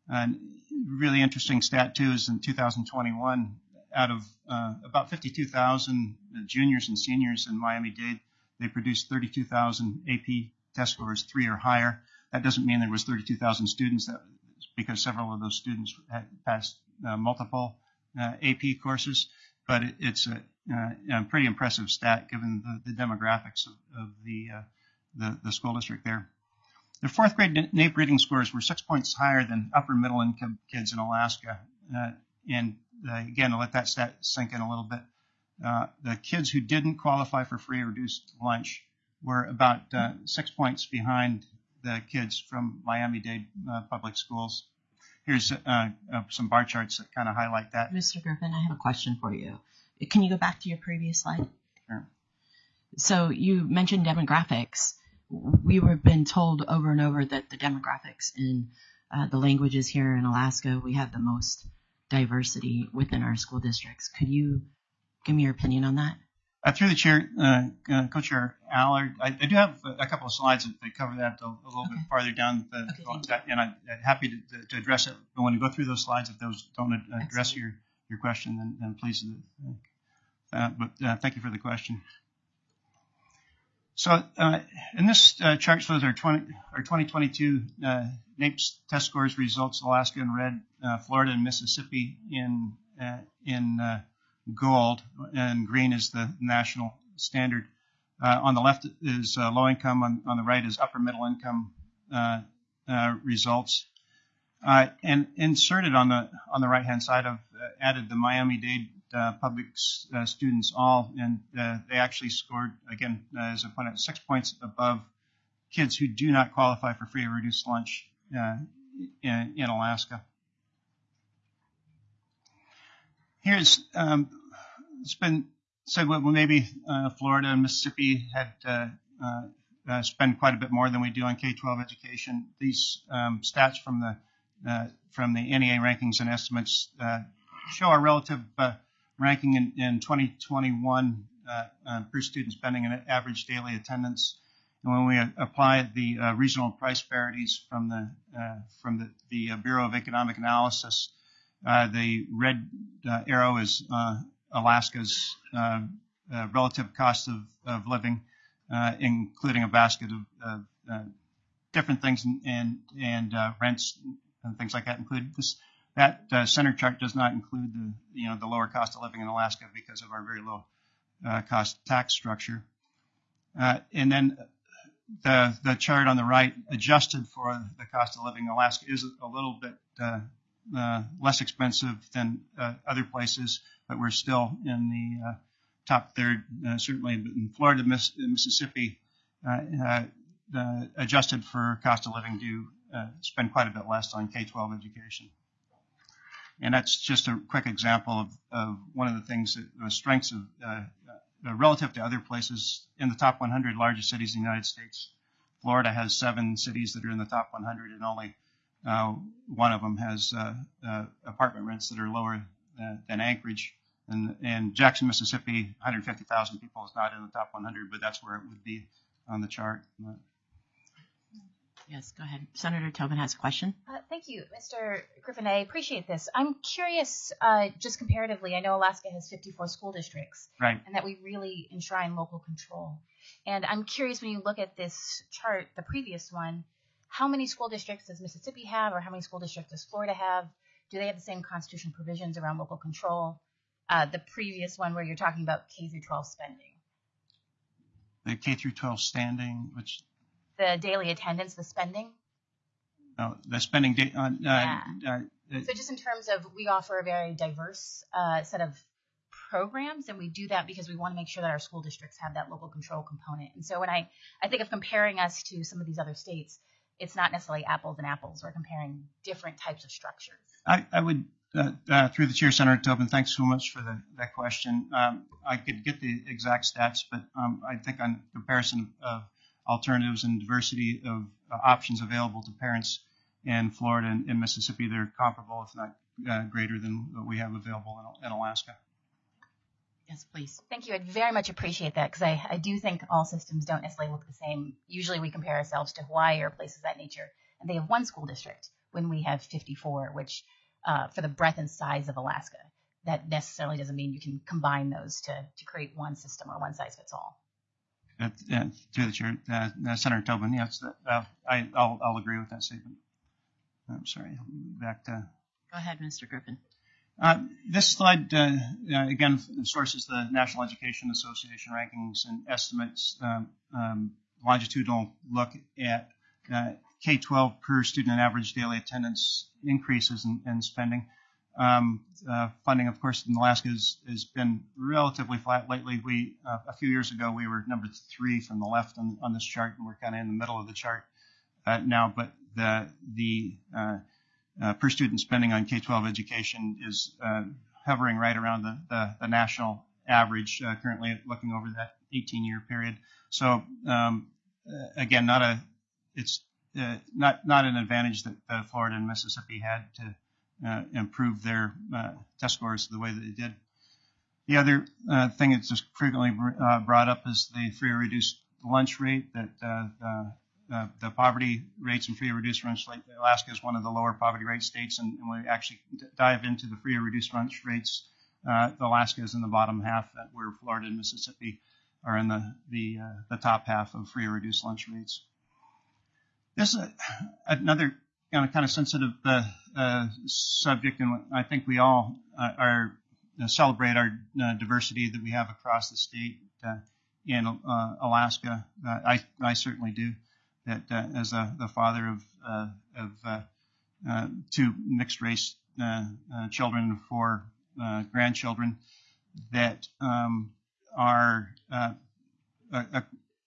And really interesting stat too is in two thousand twenty-one, out of uh, about fifty-two thousand juniors and seniors in Miami-Dade, they produced thirty-two thousand A P test scores three or higher. That doesn't mean there was thirty-two thousand students, that, because several of those students had passed uh, multiple uh, A P courses, but it, it's a, uh, a pretty impressive stat given the, the demographics of, of the, uh, the the school district there. The fourth grade NAEP reading scores were six points higher than upper middle income kids in Alaska. Uh, and uh, again, to let that stat sink in a little bit, uh, the kids who didn't qualify for free or reduced lunch were about uh, six points behind the kids from Miami-Dade uh, public schools. Here's uh, uh, some bar charts that kind of highlight that. Mister Griffin, I have a question for you. Can you go back to your previous slide? Sure. So you mentioned demographics. We were been told over and over that the demographics in uh, the languages here in Alaska, we have the most diversity within our school districts. Could you give me your opinion on that? Uh, through the chair, uh, uh, Co-Chair Allard, I, I do have a, a couple of slides that, that cover that a, a little okay. bit farther down, the, okay, that, and I'm happy to, to address it. But when you go through those slides, if those don't address your, your question, then, then please. Uh, but uh, thank you for the question. So uh, in this uh, chart shows our, twenty, our twenty twenty-two uh, NAEP test scores results, Alaska in red, uh, Florida and Mississippi in uh, in uh, gold, and green is the national standard. Uh, on the left is uh, low income, on, on the right is upper middle income uh, uh, results. Uh, and inserted on the on the right hand side, I've uh, added the Miami-Dade uh, public uh, students all, and uh, they actually scored, again, uh, as I pointed out, six points above kids who do not qualify for free or reduced lunch uh, in, in Alaska. Here's, um, it's been said, well, maybe uh, Florida and Mississippi had uh, uh, uh, spend quite a bit more than we do on K twelve education. These um, stats from the uh, from the N E A rankings and estimates uh, show our relative uh, ranking in, in twenty twenty-one uh, uh, per student spending and average daily attendance. And when we uh, apply the uh, regional price parities from the uh, from the, the uh, Bureau of Economic Analysis, uh, the red uh, arrow is uh, Alaska's uh, uh, relative cost of, of living, uh, including a basket of, of uh, different things and and, and uh, rents and things like that included. This that uh, center chart does not include the you know the lower cost of living in Alaska because of our very low uh, cost tax structure. Uh, and then the the chart on the right, adjusted for the cost of living, Alaska is a little bit uh, uh, less expensive than uh, other places, but we're still in the uh, top third, uh, certainly in Florida, Miss, Mississippi, uh, uh, uh, adjusted for cost of living, do uh, spend quite a bit less on K twelve education. And that's just a quick example of, of one of the things, that, the strengths of, uh, uh, relative to other places in the top one hundred largest cities in the United States. Florida has seven cities that are in the top one hundred, and only uh, one of them has uh, uh, apartment rents that are lower uh, than Anchorage. And, and Jackson, Mississippi, one hundred fifty thousand people is not in the top one hundred, but that's where it would be on the chart. Yes, go ahead. Senator Tobin has a question. Uh, thank you, Mister Griffin. I appreciate this. I'm curious, uh, just comparatively, I know Alaska has fifty-four school districts, right, and that we really enshrine local control. And I'm curious, when you look at this chart, the previous one, how many school districts does Mississippi have, or how many school districts does Florida have? Do they have the same constitutional provisions around local control? Uh, the previous one where you're talking about K through twelve spending. The K through twelve standing, which the daily attendance, the spending. No, the spending da- on. Uh, yeah. uh, so just in terms of, we offer a very diverse uh, set of programs, and we do that because we want to make sure that our school districts have that local control component. And so when I, I think of comparing us to some of these other states, it's not necessarily apples and apples. We're comparing different types of structures. I, I would. Uh, uh, through the chair, Senator Tobin, thanks so much for the, that question. Um, I could get the exact stats, but um, I think on comparison of alternatives and diversity of uh, options available to parents in Florida and, and Mississippi, they're comparable, if not uh, greater than what we have available in, in Alaska. Yes, please. Thank you. I'd very much appreciate that, because I, I do think all systems don't necessarily look the same. Usually we compare ourselves to Hawaii or places of that nature, and they have one school district, when we have fifty-four, which uh, for the breadth and size of Alaska, that necessarily doesn't mean you can combine those to, to create one system or one size fits all. Uh, uh, through the chair, uh, uh, Senator Tobin, yes, uh, I, I'll, I'll agree with that statement. I'm sorry, back to. Go ahead, Mister Griffin. Uh, this slide, uh, uh, again, sources the National Education Association rankings and estimates um, um, longitudinal look at uh, K twelve per student and average daily attendance increases in, in spending. Um, uh, funding, of course, in Alaska has, has been relatively flat lately. We uh, a few years ago we were number three from the left on, on this chart, and we're kind of in the middle of the chart uh, now. But the the uh, uh, per student spending on K twelve education is uh, hovering right around the the, the national average. Uh, currently, looking over that eighteen-year period. So um, uh, again, not a it's uh, not not an advantage that uh, Florida and Mississippi had to Uh, improve their uh, test scores the way that they did. The other uh, thing that's just frequently uh, brought up is the free or reduced lunch rate. That uh, uh, uh, the poverty rates and free or reduced lunch rate. Alaska is one of the lower poverty rate states, and, and we actually d- dive into the free or reduced lunch rates. Uh, Alaska is in the bottom half, where Florida and Mississippi are in the the, uh, the top half of free or reduced lunch rates. This is another You know, kind of sensitive uh, uh, subject, and I think we all uh, are uh, celebrate our uh, diversity that we have across the state uh, in uh, Alaska. Uh, I I certainly do. That uh, as a, the father of uh, of uh, uh, two mixed race uh, uh, children and four uh, grandchildren, that um, are uh, uh, uh,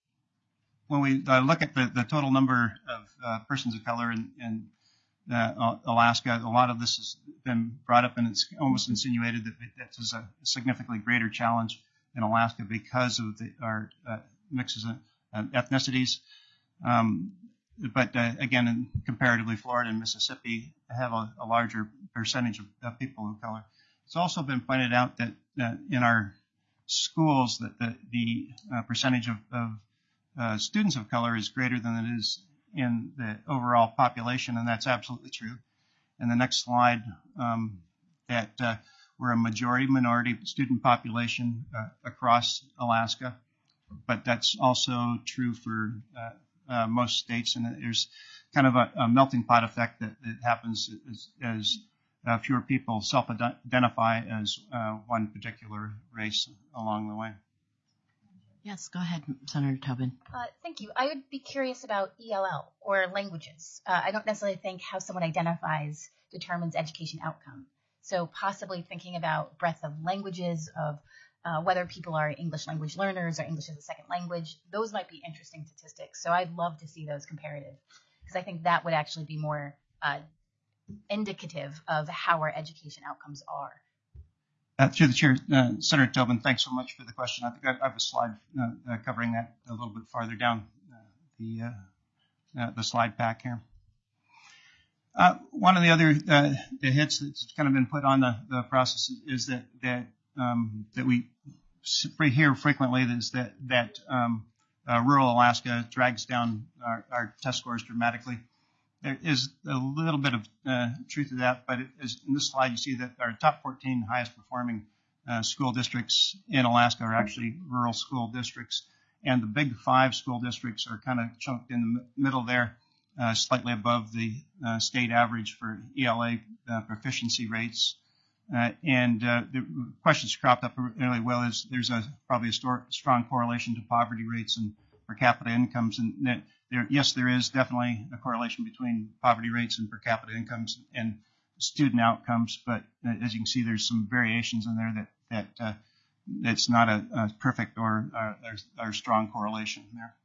when we uh, look at the, the total number of uh, persons of color in, in uh, Alaska, a lot of this has been brought up, and it's almost insinuated that this is a significantly greater challenge in Alaska because of the, our uh, mixes of uh, ethnicities. Um, but uh, again, in comparatively, Florida and Mississippi have a, a larger percentage of, of people of color. It's also been pointed out that uh, in our schools that the, the uh, percentage of, of uh, students of color is greater than it is in the overall population, and that's absolutely true. In the next slide, um, that uh, we're a majority minority student population uh, across Alaska, but that's also true for uh, uh, most states, and there's kind of a, a melting pot effect that, that happens as, as uh, fewer people self-identify as uh, one particular race along the way. Yes, go ahead, Senator Tobin. Uh, thank you. I would be curious about E L L or languages. Uh, I don't necessarily think how someone identifies determines education outcome. So possibly thinking about breadth of languages, of uh, whether people are English language learners or English as a second language, those might be interesting statistics. So I'd love to see those comparative, because I think that would actually be more uh, indicative of how our education outcomes are. Uh, through the chair, uh, Senator Tobin, thanks so much for the question. I think I, I have a slide uh, uh, covering that a little bit farther down uh, the uh, uh, the slide pack here. Uh, one of the other uh, the hits that's kind of been put on the, the process is that that um, that we hear frequently is that that um, uh, rural Alaska drags down our, our test scores dramatically. There is a little bit of uh, truth to that, but it is, in this slide you see that our top fourteen highest performing uh, school districts in Alaska are actually rural school districts, and the big five school districts are kind of chunked in the m- middle there, uh, slightly above the uh, state average for E L A uh, proficiency rates. Uh, and uh, the questions cropped up really well is there's a probably a store, strong correlation to poverty rates and per capita incomes, and that there, yes, there is definitely a correlation between poverty rates and per capita incomes and student outcomes. But uh, as you can see, there's some variations in there that that uh, it's not a, a perfect or uh, or strong correlation there.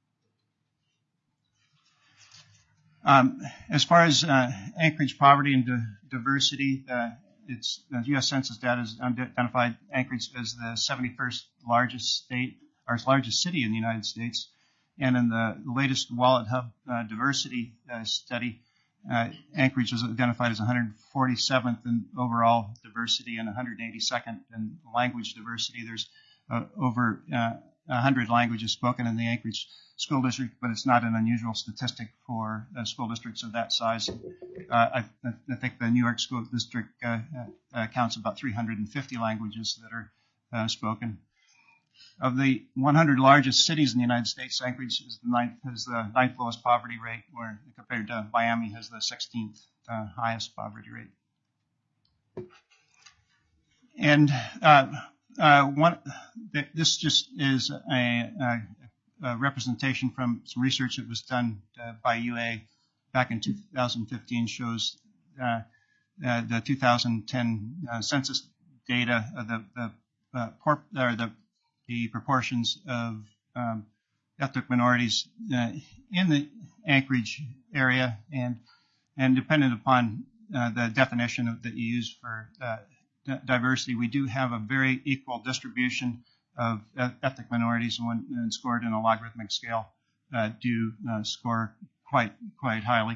Um, as far as uh, Anchorage poverty and di- diversity, uh, it's the U S Census data has identified Anchorage as the seventy-first largest state, or largest city in the United States. And in the latest Wallet Hub uh, diversity uh, study, uh, Anchorage was identified as one hundred forty-seventh in overall diversity and one hundred eighty-second in language diversity. There's uh, over uh, one hundred languages spoken in the Anchorage School District, but it's not an unusual statistic for uh, school districts of that size. Uh, I, I think the New York School District uh, uh, counts about three hundred fifty languages that are uh, spoken. Of the one hundred largest cities in the United States, Anchorage is the ninth, has the ninth lowest poverty rate, where compared to Miami has the sixteenth uh, highest poverty rate. And uh, uh, one, this just is a, a, a representation from some research that was done uh, by U A back in two thousand fifteen, shows uh, uh, the two thousand ten uh, census data of the the uh, por- or the the proportions of um, ethnic minorities uh, in the Anchorage area, and and dependent upon uh, the definition of, that you use for uh, d- diversity, we do have a very equal distribution of uh, ethnic minorities, and when and scored in a logarithmic scale, uh, do uh, score quite quite highly.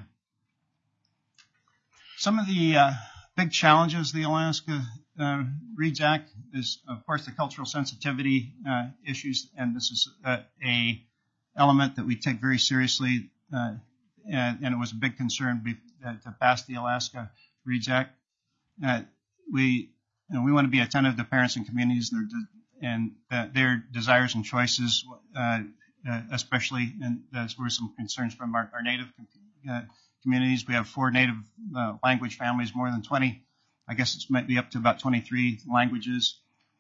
Some of the uh, big challenges the Alaska uh, READS Act is, of course, the cultural sensitivity uh, issues, and this is uh, a element that we take very seriously, uh, and, and it was a big concern be, uh, to pass the Alaska READS Act. Uh, we you know, we want to be attentive to parents and communities and their, and uh, their desires and choices, uh, uh, especially, and those were some concerns from our, our Native uh, communities. We have four Native uh, language families, more than twenty. I guess it might be up to about twenty-three languages.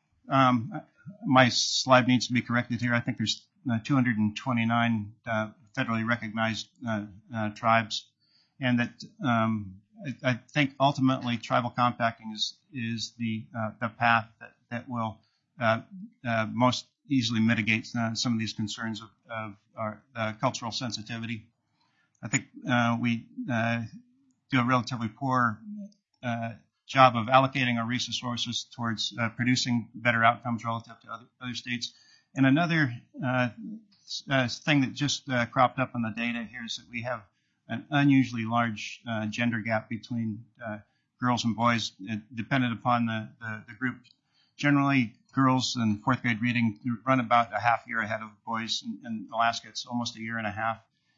Um, my slide needs to be corrected here. I think there's uh, two hundred twenty-nine uh, federally recognized uh, uh, tribes, and that um, I, I think ultimately tribal compacting is is the uh, the path that that will uh, uh, most easily mitigate uh, some of these concerns of, of our uh, cultural sensitivity. I think uh, we uh, do a relatively poor uh, job of allocating our resources towards uh, producing better outcomes relative to other, other states. And another uh, uh, thing that just uh, cropped up in the data here is that we have an unusually large uh, gender gap between uh, girls and boys, uh, dependent upon the, the, the group. Generally, girls in fourth grade reading run about a half year ahead of boys. In, in Alaska, it's almost a year and a half.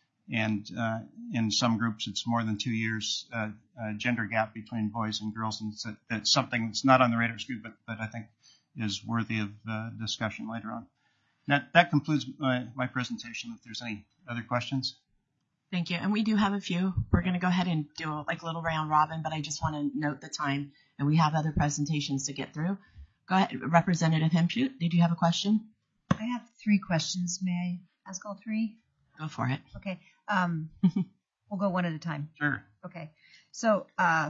And uh, in some groups, it's more than two years uh, uh, gender gap between boys and girls. And it's, a, it's something that's not on the radar screen, but, but I think is worthy of uh, discussion later on. That, that concludes my, my presentation. If there's any other questions. Thank you. And we do have a few. We're going to go ahead and do a, like a little round robin, but I just want to note the time, and we have other presentations to get through. Go ahead, Representative Hemshoot. Did you have a question? I have three questions. May I ask all three? Go for it. Okay. Um, we'll go one at a time. Sure. Okay. So uh,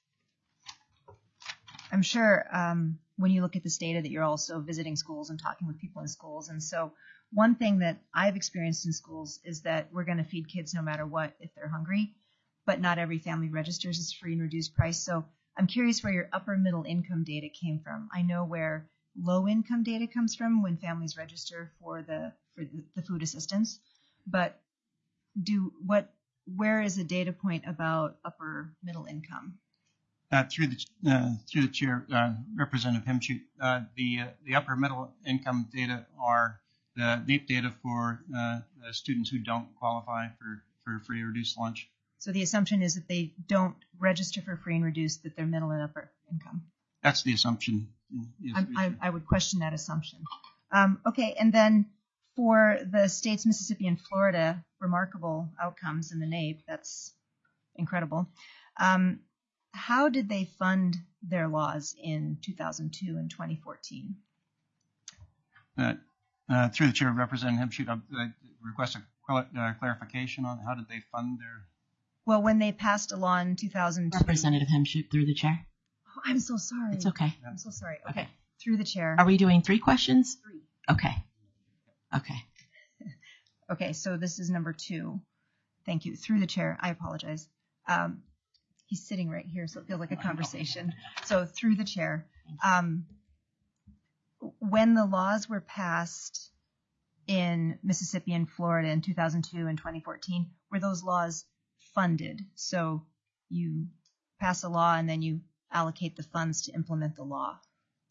I'm sure um, when you look at this data that you're also visiting schools and talking with people in schools. And so one thing that I've experienced in schools is that we're going to feed kids no matter what if they're hungry, but not every family registers as free and reduced price. So I'm curious where your upper middle income data came from. I know where low income data comes from when families register for the for the, the food assistance, but do what? Where is the data point about upper middle income? Uh, through the uh, through the chair, uh, Representative Hemshoot, uh, the uh, the upper middle income data are the NAEP data for uh, the students who don't qualify for, for free or reduced lunch. So the assumption is that they don't register for free and reduced, that they're middle and upper income. That's the assumption. Yes, I, I would question that assumption. Um, okay, and then for the states Mississippi and Florida, remarkable outcomes in the NAEP. That's incredible. Um, how did they fund their laws in two thousand two and twenty fourteen? Uh, uh, through the chair, Representative Hemshoot, I uh, request a uh, clarification on how did they fund their. Well, when they passed a law in two thousand two. Representative Hemshoot, through the chair. Oh, I'm so sorry. It's okay. I'm so sorry. Okay. okay. Through the chair. Are we doing three questions? Three. Okay. Okay. Okay, so this is number two. Thank you. Through the chair. I apologize. Um, he's sitting right here, so it feels like a conversation. So through the chair. Um, when the laws were passed in Mississippi and Florida in two thousand two and twenty fourteen, were those laws funded? So you pass a law and then you allocate the funds to implement the law.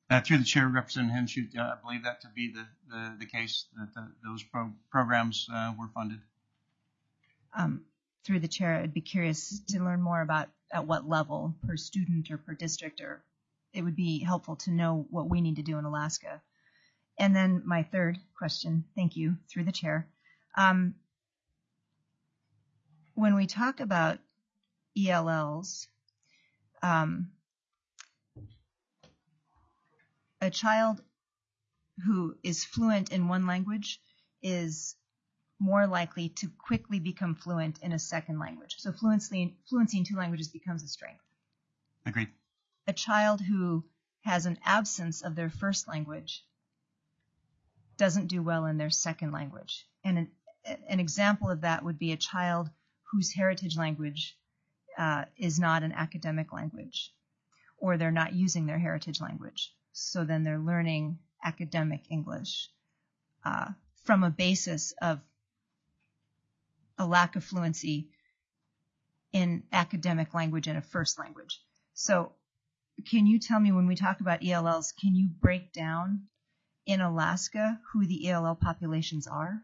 Uh, through the chair, Representative Henshoot, uh, I believe that to be the, the, the case, that the, those pro- programs uh, were funded. Um, through the chair, I'd be curious to learn more about at what level per student or per district, or it would be helpful to know what we need to do in Alaska. And then my third question, thank you, through the chair. Um, when we talk about E L Ls, um, a child who is fluent in one language is more likely to quickly become fluent in a second language. So fluency, fluency in two languages becomes a strength. Agreed. A child who has an absence of their first language doesn't do well in their second language. And an, an example of that would be a child whose heritage language uh, is not an academic language, or they're not using their heritage language. So then they're learning academic English uh, from a basis of a lack of fluency in academic language and a first language. So can you tell me, when we talk about E L Ls, can you break down in Alaska who the E L L populations are?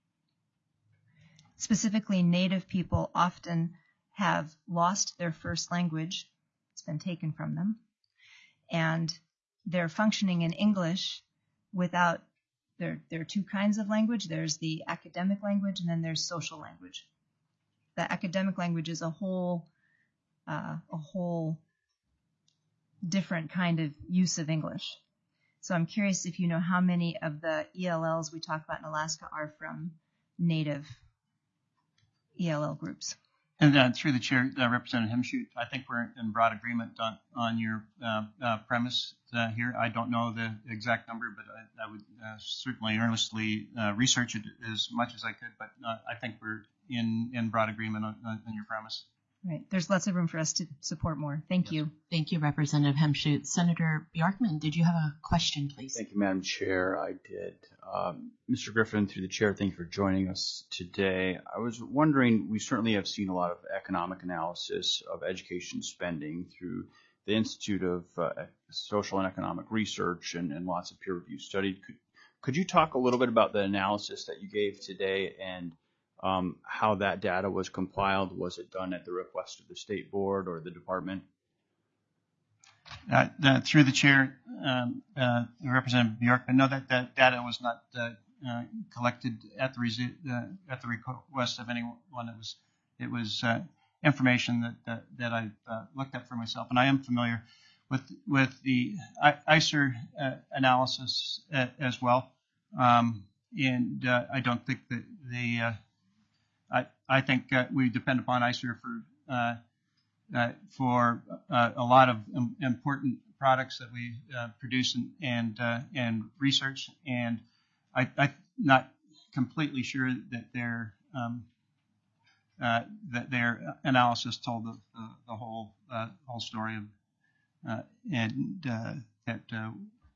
Specifically, Native people often have lost their first language. It's been taken from them. And they're functioning in English without, there, there are two kinds of language. There's the academic language, and then there's social language. The academic language is a whole, uh, a whole different kind of use of English. So I'm curious if you know how many of the E L Ls we talk about in Alaska are from Native E L L groups. And uh, through the chair, uh, Representative Henshoot, I think we're in broad agreement on, on your uh, uh, premise uh, here. I don't know the exact number, but I, I would uh, certainly earnestly uh, research it as much as I could. But uh, I think we're in, in broad agreement on, on your premise. Right. There's lots of room for us to support more. Thank yes. you. Thank you, Representative Henshoot. Senator Bjorkman, did you have a question, please? Thank you, Madam Chair. I did. Um, Mister Griffin, through the chair, thank you for joining us today. I was wondering, we certainly have seen a lot of economic analysis of education spending through the Institute of uh, Social and Economic Research and, and lots of peer-reviewed studies. Could, could you talk a little bit about the analysis that you gave today and Um, how that data was compiled? Was it done at the request of the state board or the department? Uh, the, through the chair, um, uh, Representative Bjork, I know that that data was not uh, uh, collected at the resi- uh, at the request of anyone. It was it was uh, information that that, that I uh, looked up for myself, and I am familiar with with the I C E R uh, analysis uh, as well. Um, and uh, I don't think that the uh, I, I think uh, we depend upon I C E R for uh, uh, for uh, a lot of um, important products that we uh, produce and and, uh, and research, and I, I'm not completely sure that their um, uh, that their analysis told the, the, the whole uh, whole story of uh, and uh, that uh,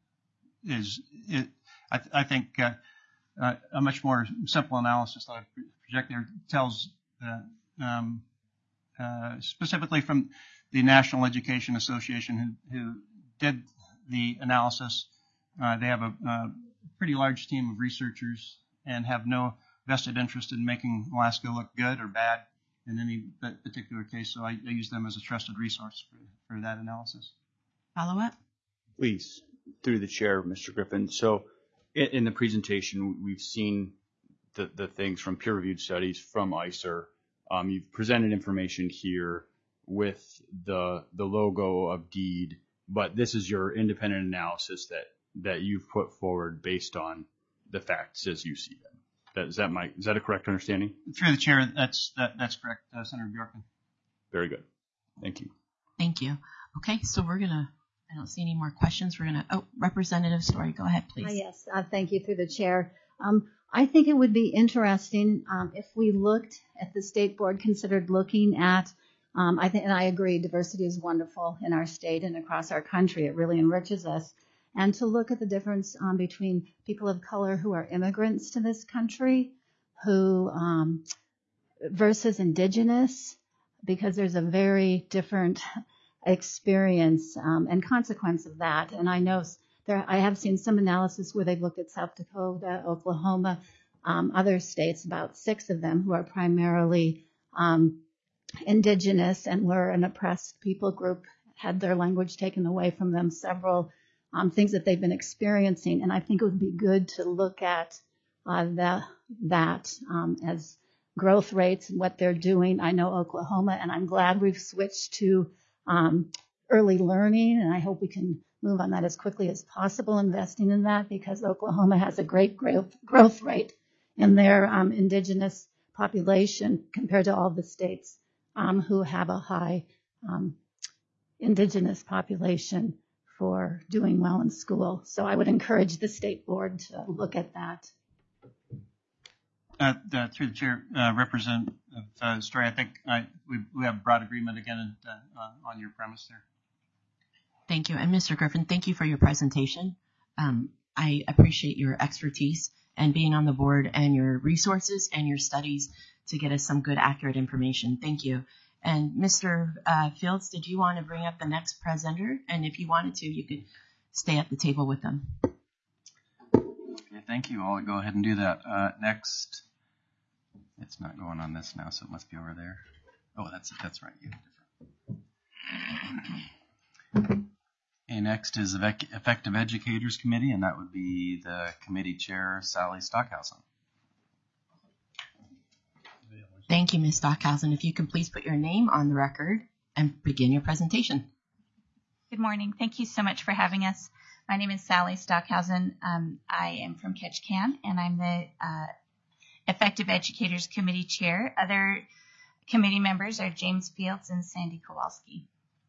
is it. I, th- I think. Uh, Uh, a much more simple analysis that I project there tells uh, um, uh, specifically from the National Education Association who, who did the analysis. Uh, they have a, a pretty large team of researchers and have no vested interest in making Alaska look good or bad in any particular case. So I, I use them as a trusted resource for, for that analysis. Follow up? Please, through the chair, Mister Griffin. So in the presentation, we've seen the, the things from peer-reviewed studies from I C E R. Um, you've presented information here with the the logo of DEED, but this is your independent analysis that, that you've put forward based on the facts as you see them. That, is that my is that a correct understanding? Through the chair, that's that, that's correct, uh, Senator Bjorkman. Very good. Thank you. Thank you. Okay, so we're gonna. I don't see any more questions. We're going to, oh, Representative Story, go ahead, please. Uh, yes, uh, thank you through the chair. Um, I think it would be interesting um, if we looked at the state board, considered looking at, um, I think, and I agree, diversity is wonderful in our state and across our country. It really enriches us. And to look at the difference um, between people of color who are immigrants to this country, who um, versus indigenous, because there's a very different experience um, and consequence of that. And I know there, I have seen some analysis where they've looked at South Dakota, Oklahoma, um, other states, about six of them who are primarily um, indigenous and were an oppressed people group, had their language taken away from them, several um, things that they've been experiencing. And I think it would be good to look at uh, that, that um, as growth rates and what they're doing. I know Oklahoma, and I'm glad we've switched to um, early learning, and I hope we can move on that as quickly as possible, investing in that, because Oklahoma has a great growth, growth rate in their um, indigenous population compared to all the states um, who have a high um, indigenous population for doing well in school. So I would encourage the state board to look at that. Uh, the, through the chair, uh, Representative uh, Story, I think I, we, we have broad agreement again uh, uh, on your premise there. Thank you. And Mister Griffin, thank you for your presentation. Um, I appreciate your expertise and being on the board and your resources and your studies to get us some good, accurate information. Thank you. And Mister Uh, Fields, did you want to bring up the next presenter? And if you wanted to, you could stay at the table with them. Okay, thank you. I'll go ahead and do that. Uh, next, it's not going on this now, so it must be over there. Oh, that's that's right. You. And next is the Effective Educators Committee, and that would be the committee chair, Sally Stockhausen. Thank you, Miz Stockhausen. If you can please put your name on the record and begin your presentation. Good morning. Thank you so much for having us. My name is Sally Stockhausen. Um, I am from Ketchikan, and I'm the uh, Effective Educators Committee Chair. Other committee members are James Fields and Sandy Kowalski.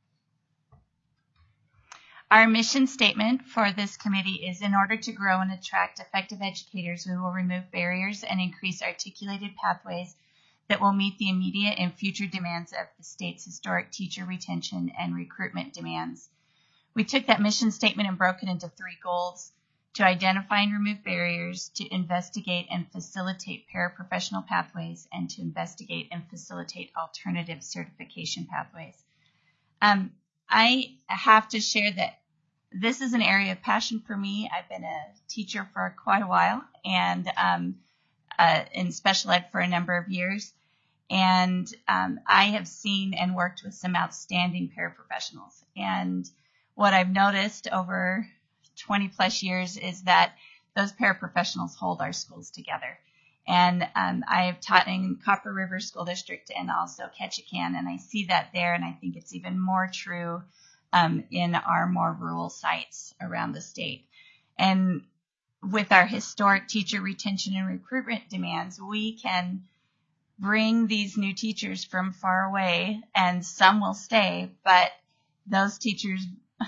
Our mission statement for this committee is, in order to grow and attract effective educators, we will remove barriers and increase articulated pathways that will meet the immediate and future demands of the state's historic teacher retention and recruitment demands. We took that mission statement and broke it into three goals: to identify and remove barriers, to investigate and facilitate paraprofessional pathways, and to investigate and facilitate alternative certification pathways. Um, I have to share that this is an area of passion for me. I've been a teacher for quite a while, and um, uh, in special ed for a number of years. And um, I have seen and worked with some outstanding paraprofessionals. And what I've noticed over twenty plus years is that those paraprofessionals hold our schools together. And um, I have taught in Copper River School District and also Ketchikan, and I see that there, and I think it's even more true um, in our more rural sites around the state. And with our historic teacher retention and recruitment demands, we can bring these new teachers from far away, and some will stay, but those teachers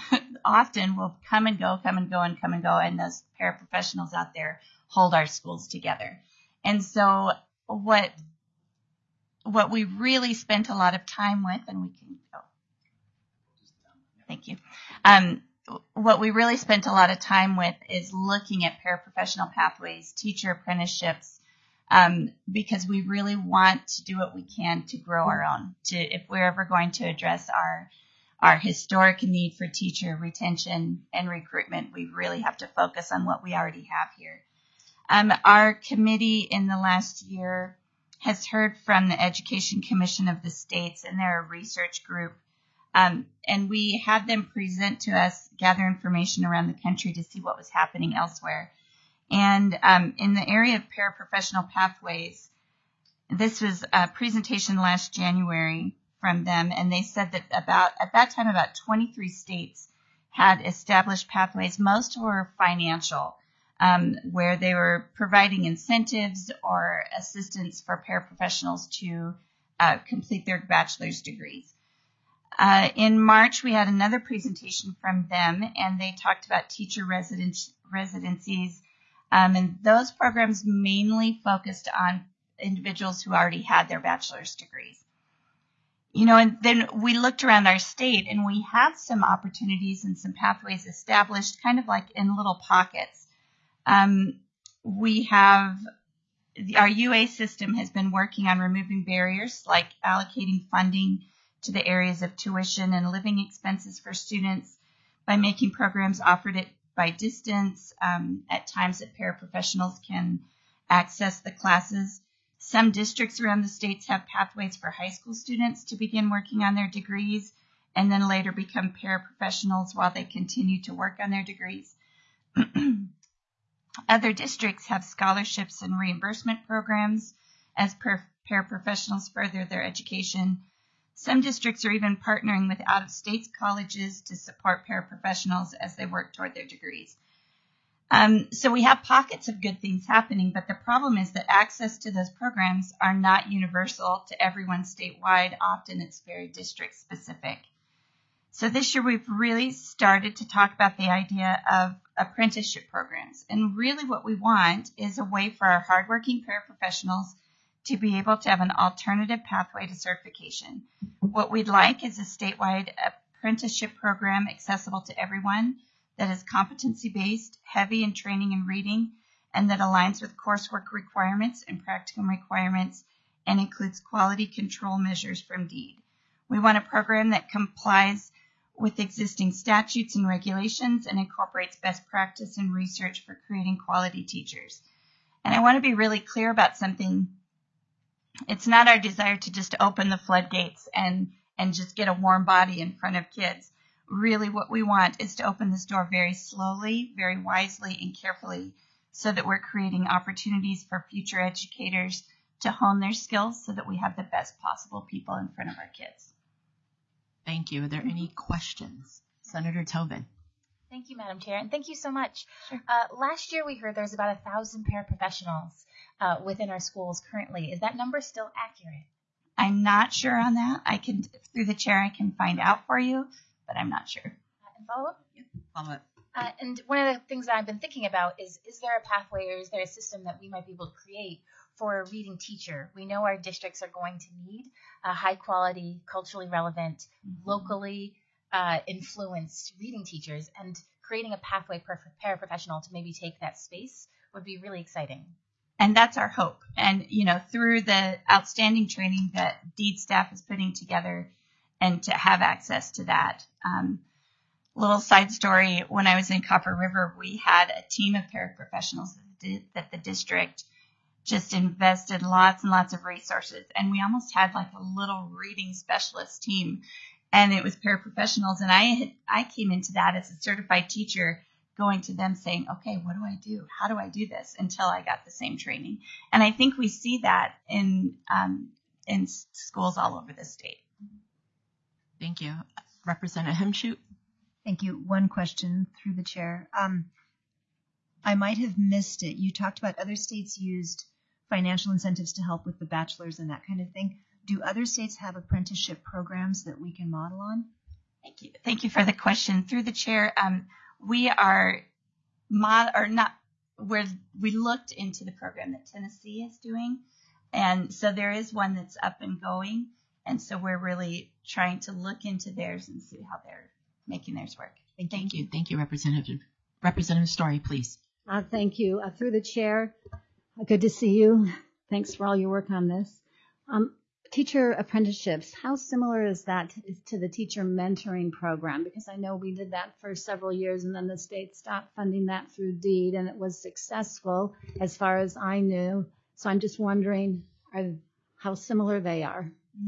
often will come and go, come and go, and come and go, and those paraprofessionals out there hold our schools together. And so what what we really spent a lot of time with, and we can go, thank you, um, what we really spent a lot of time with is looking at paraprofessional pathways, teacher apprenticeships, um, because we really want to do what we can to grow our own. To if we're ever going to address our our historic need for teacher retention and recruitment, we really have to focus on what we already have here. Um, our committee in the last year has heard from the Education Commission of the States, and they're a research group. Um, and we had them present to us, gather information around the country to see what was happening elsewhere. And um, in the area of paraprofessional pathways, this was a presentation last January from them, and they said that about at that time about twenty-three states had established pathways. Most were financial, um, where they were providing incentives or assistance for paraprofessionals to uh, complete their bachelor's degrees. Uh, in March, we had another presentation from them, and they talked about teacher residence, residencies, um, and those programs mainly focused on individuals who already had their bachelor's degrees. You know, and then we looked around our state, and we have some opportunities and some pathways established, kind of like in little pockets. Um, we have, our U A system has been working on removing barriers, like allocating funding to the areas of tuition and living expenses for students by making programs offered at by distance, um, at times that paraprofessionals can access the classes. Some districts around the states have pathways for high school students to begin working on their degrees and then later become paraprofessionals while they continue to work on their degrees. Other districts have scholarships and reimbursement programs as per- paraprofessionals further their education. Some districts are even partnering with out-of-state colleges to support paraprofessionals as they work toward their degrees. Um, so we have pockets of good things happening, but the problem is that access to those programs are not universal to everyone statewide. Often it's very district specific. So this year we've really started to talk about the idea of apprenticeship programs. And really what we want is a way for our hardworking paraprofessionals to be able to have an alternative pathway to certification. What we'd like is a statewide apprenticeship program accessible to everyone that is competency-based, heavy in training and reading, and that aligns with coursework requirements and practicum requirements and includes quality control measures from DEED. We want a program that complies with existing statutes and regulations and incorporates best practice and research for creating quality teachers. And I want to be really clear about something. It's not our desire to just open the floodgates and, and just get a warm body in front of kids. Really what we want is to open this door very slowly, very wisely, and carefully so that we're creating opportunities for future educators to hone their skills so that we have the best possible people in front of our kids. Thank you. Are there any questions? Senator Tobin. Thank you, Madam Chair, and thank you so much. Sure. Uh, last year we heard there's about a thousand paraprofessionals uh, within our schools currently. Is that number still accurate? I'm not sure on that. I can, through the chair, I can find out for you, but I'm not sure. Uh, and follow up? Yeah, follow up. Uh, and one of the things that I've been thinking about is, is there a pathway or is there a system that we might be able to create for a reading teacher? We know our districts are going to need a high quality, culturally relevant, mm-hmm. locally uh, influenced reading teachers, and creating a pathway for a paraprofessional to maybe take that space would be really exciting. And that's our hope. And, you know, through the outstanding training that DEED staff is putting together and to have access to that. Um, little side story, when I was in Copper River, we had a team of paraprofessionals that the district just invested lots and lots of resources. And we almost had like a little reading specialist team. And it was paraprofessionals. And I had, I came into that as a certified teacher, going to them saying, okay, what do I do? How do I do this? Until I got the same training. And I think we see that in um, in schools all over the state. Thank you. Representative Hemshoot. Thank you. One question through the chair. Um, I might have missed it. You talked about other states used financial incentives to help with the bachelor's and that kind of thing. Do other states have apprenticeship programs that we can model on? Thank you. Thank you for the question. Through the chair, um, we are mod or not. We're we looked into the program that Tennessee is doing, and so there is one that's up and going, and so we're really trying to look into theirs and see how they're making theirs work. Thank, thank you. you. Thank you, Representative. Representative Story, please. Uh, thank you. Uh, through the chair, uh, good to see you. Thanks for all your work on this. Um, teacher apprenticeships, how similar is that to the teacher mentoring program? Because I know we did that for several years and then the state stopped funding that through DEED and it was successful as far as I knew. So I'm just wondering are, how similar they are.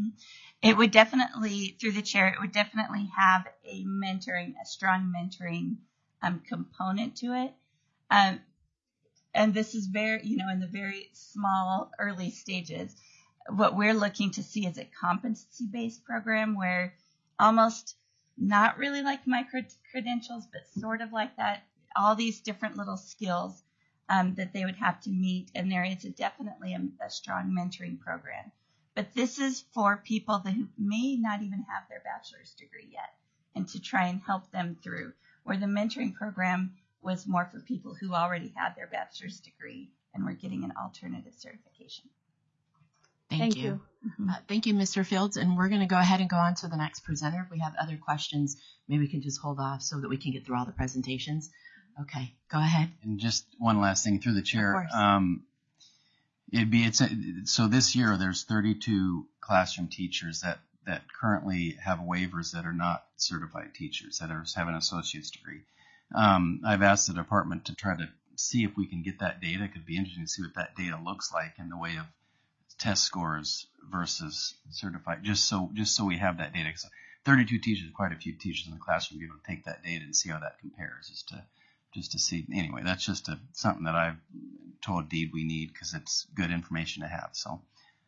It would definitely, through the chair, it would definitely have a mentoring, a strong mentoring um, component to it. Um, and this is very, you know, in the very small early stages. What we're looking to see is a competency-based program where almost not really like micro credentials, but sort of like that, all these different little skills um, that they would have to meet. And there is a, definitely a, a strong mentoring program. But this is for people that who may not even have their bachelor's degree yet, and to try and help them through, where the mentoring program was more for people who already had their bachelor's degree and were getting an alternative certification. Thank, Thank you. you. Uh, thank you, Mister Fields. And we're going to go ahead and go on to the next presenter. If we have other questions, maybe we can just hold off so that we can get through all the presentations. Okay, go ahead. And just one last thing through the chair. Um, it'd be it's a, so this year there's thirty-two classroom teachers that that currently have waivers that are not certified teachers that are have an associate's degree. Um, I've asked the department to try to see if we can get that data. It could be interesting to see what that data looks like in the way of test scores versus certified, just so just so we have that data. 'Cause thirty-two teachers, quite a few teachers in the classroom, be able to take that data and see how that compares. Just to just to see. Anyway, that's just a, something that I've told Deed we need because it's good information to have. So.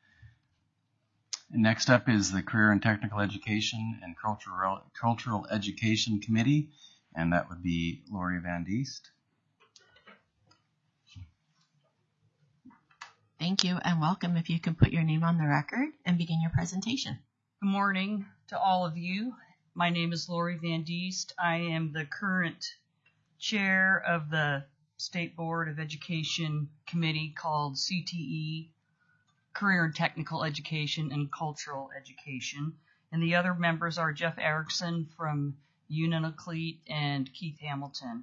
And next up is the Career and Technical Education and Cultural Cultural Education Committee, and that would be Lori Van Diest. Thank you and welcome. If you can put your name on the record and begin your presentation. Good morning to all of you. My name is Lori Van Diest. I am the current chair of the State Board of Education committee called C T E, Career and Technical Education and Cultural Education. And the other members are Jeff Erickson from Unalakleet and Keith Hamilton.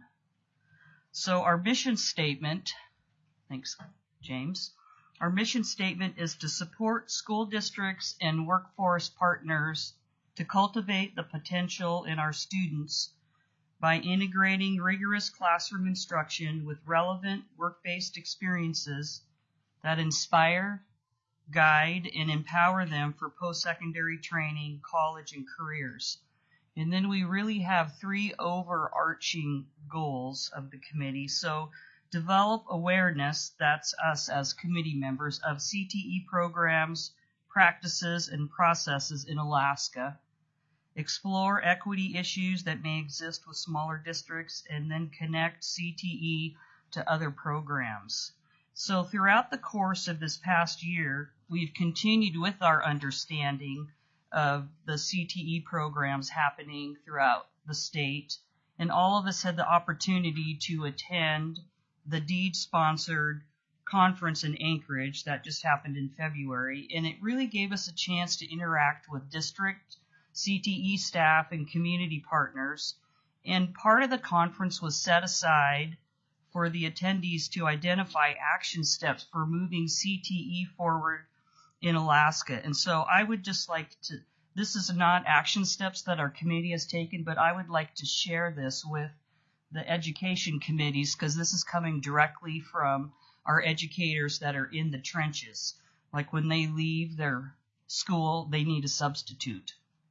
So our mission statement, thanks, James. Our mission statement is to support school districts and workforce partners to cultivate the potential in our students by integrating rigorous classroom instruction with relevant work-based experiences that inspire, guide, and empower them for post-secondary training, college, and careers. And then we really have three overarching goals of the committee. So develop awareness, that's us as committee members, of C T E programs, practices, and processes in Alaska. Explore equity issues that may exist with smaller districts, and then connect C T E to other programs. So throughout the course of this past year, we've continued with our understanding of the C T E programs happening throughout the state, and all of us had the opportunity to attend the Deed-sponsored conference in Anchorage that just happened in February, and it really gave us a chance to interact with district C T E staff and community partners, and part of the conference was set aside for the attendees to identify action steps for moving C T E forward in Alaska. And so I would just like to, this is not action steps that our committee has taken, but I would like to share this with the education committees because this is coming directly from our educators that are in the trenches. Like when they leave their school, they need a substitute.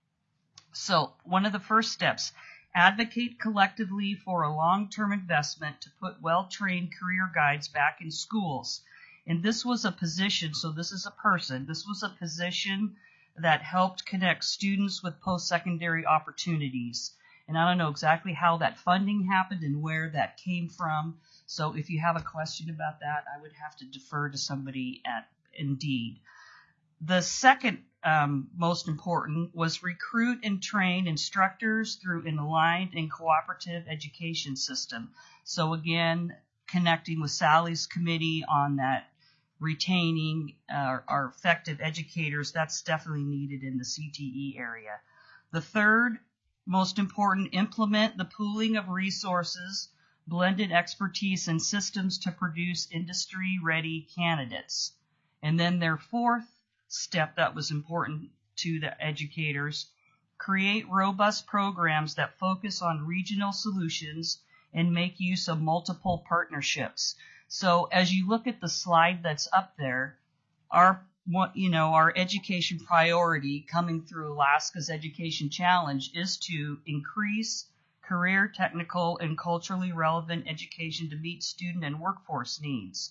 So one of the first steps, advocate collectively for a long-term investment to put well-trained career guides back in schools. And this was a position, so this is a person, this was a position that helped connect students with post-secondary opportunities. And I don't know exactly how that funding happened and where that came from. So if you have a question about that, I would have to defer to somebody at Indeed. The second um, most important was recruit and train instructors through an aligned and cooperative education system. So again, connecting with Sally's committee on that, retaining uh, our effective educators, that's definitely needed in the C T E area. The third most important, implement the pooling of resources, blended expertise, and systems to produce industry-ready candidates. And then their fourth step that was important to the educators, create robust programs that focus on regional solutions and make use of multiple partnerships. So as you look at the slide that's up there, our you know, our education priority coming through Alaska's Education Challenge is to increase career, technical, and culturally relevant education to meet student and workforce needs.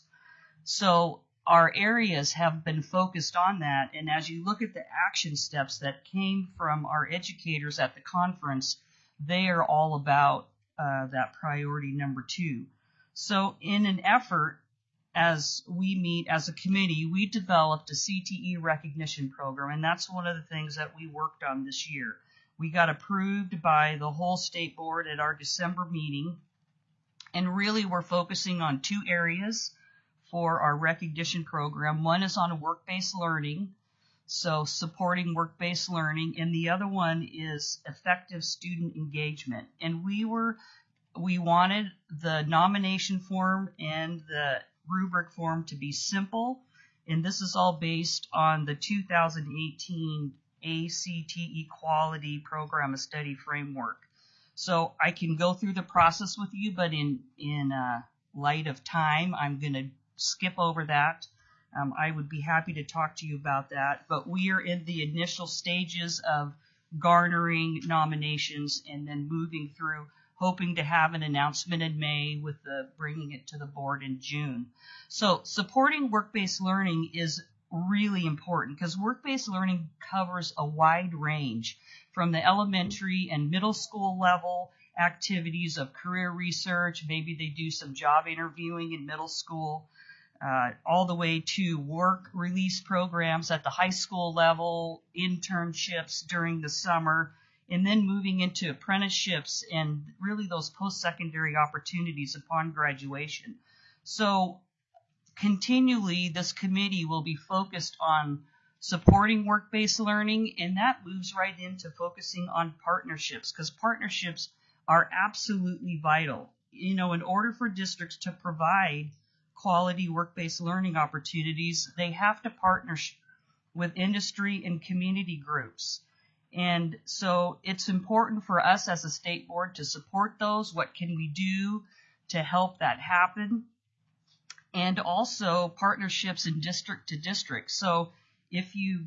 So our areas have been focused on that, and as you look at the action steps that came from our educators at the conference, they are all about uh, that priority number two. So in an effort, as we meet as a committee, we developed a C T E recognition program, and that's one of the things that we worked on this year. We got approved by the whole state board at our December meeting, and really we're focusing on two areas for our recognition program. One is on work-based learning, so supporting work-based learning, and the other one is effective student engagement. And we were, we wanted the nomination form and the rubric form to be simple, and this is all based on the two thousand eighteen A C T E Quality Program of Study Framework. So I can go through the process with you, but in, in uh, light of time, I'm going to skip over that. Um, I would be happy to talk to you about that, but we are in the initial stages of garnering nominations and then moving through, hoping to have an announcement in May with the bringing it to the board in June. So supporting work-based learning is really important because work-based learning covers a wide range from the elementary and middle school level activities of career research. Maybe they do some job interviewing in middle school, uh, all the way to work release programs at the high school level, internships during the summer, and then moving into apprenticeships and really those post-secondary opportunities upon graduation. So continually, this committee will be focused on supporting work-based learning, and that moves right into focusing on partnerships, because partnerships are absolutely vital. You know, in order for districts to provide quality work-based learning opportunities, they have to partner with industry and community groups. And so it's important for us as a state board to support those. What can we do to help that happen? And also partnerships in district to district. So if you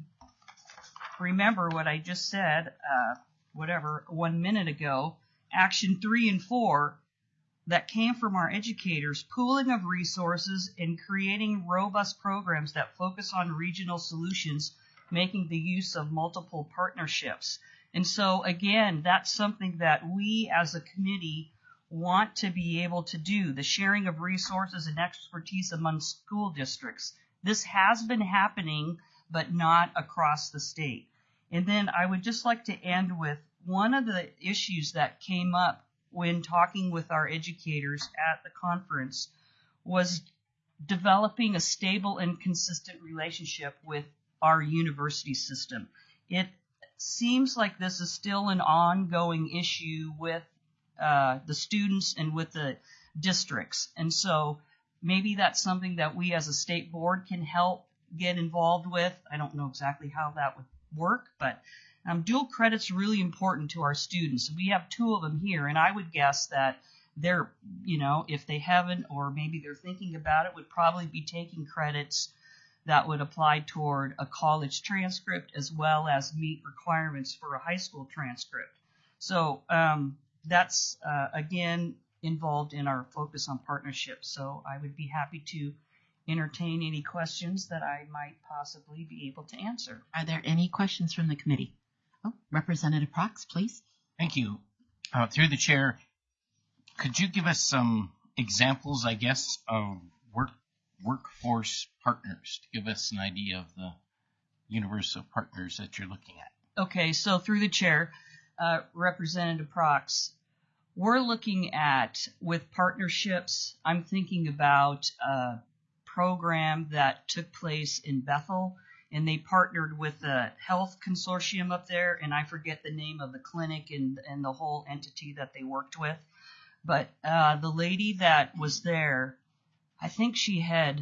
remember what I just said, uh, whatever, one minute ago, action three and four that came from our educators, pooling of resources and creating robust programs that focus on regional solutions, making the use of multiple partnerships. And so again, that's something that we as a committee want to be able to do, the sharing of resources and expertise among school districts. This has been happening, but not across the state. And then I would just like to end with one of the issues that came up when talking with our educators at the conference was developing a stable and consistent relationship with our university system. It seems like this is still an ongoing issue with uh, the students and with the districts. And so maybe that's something that we as a state board can help get involved with. I don't know exactly how that would work, but um, dual credit's really important to our students. We have two of them here, and I would guess that they're, you know, if they haven't or maybe they're thinking about it, would probably be taking credits that would apply toward a college transcript as well as meet requirements for a high school transcript. So um, that's, uh, again, involved in our focus on partnerships. So I would be happy to entertain any questions that I might possibly be able to answer. Are there any questions from the committee? Oh, Representative Prox, please. Thank you. Uh, through the chair, could you give us some examples, I guess, of work workforce partners to give us an idea of the universe of partners that you're looking at? Okay, so through the chair, uh, Representative Prox, we're looking at, with partnerships, I'm thinking about a program that took place in Bethel, and they partnered with a health consortium up there, and I forget the name of the clinic and, and the whole entity that they worked with. But uh, the lady that was there, I think she had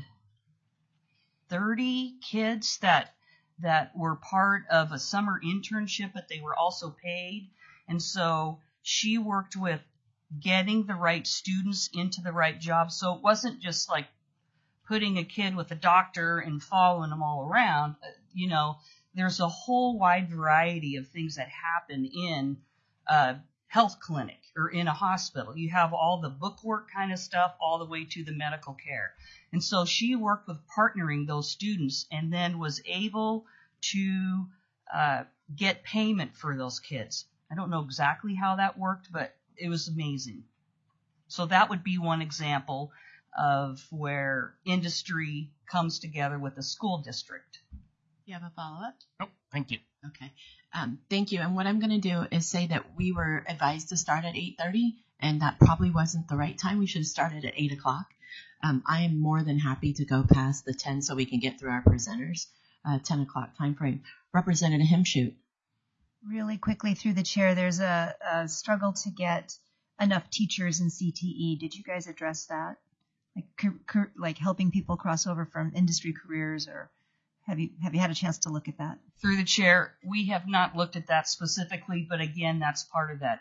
thirty kids that that were part of a summer internship, but they were also paid. And so she worked with getting the right students into the right jobs. So it wasn't just like putting a kid with a doctor and following them all around. You know, there's a whole wide variety of things that happen in a health clinic or in a hospital. You have all the bookwork kind of stuff all the way to the medical care. And so she worked with partnering those students and then was able to uh, get payment for those kids. I don't know exactly how that worked, but it was amazing. So that would be one example of where industry comes together with the school district. You have a follow-up? Nope, thank you. Okay. Um, thank you. And what I'm going to do is say that we were advised to start at eight thirty, and that probably wasn't the right time. We should have started at eight o'clock. Um, I am more than happy to go past the ten so we can get through our presenters, uh, ten o'clock time frame. Representative Himshoot. Really quickly through the chair, there's a, a struggle to get enough teachers in C T E. Did you guys address that? Like, cur- cur- like helping people cross over from industry careers, or have you have you had a chance to look at that? Through the chair, we have not looked at that specifically, but again, that's part of that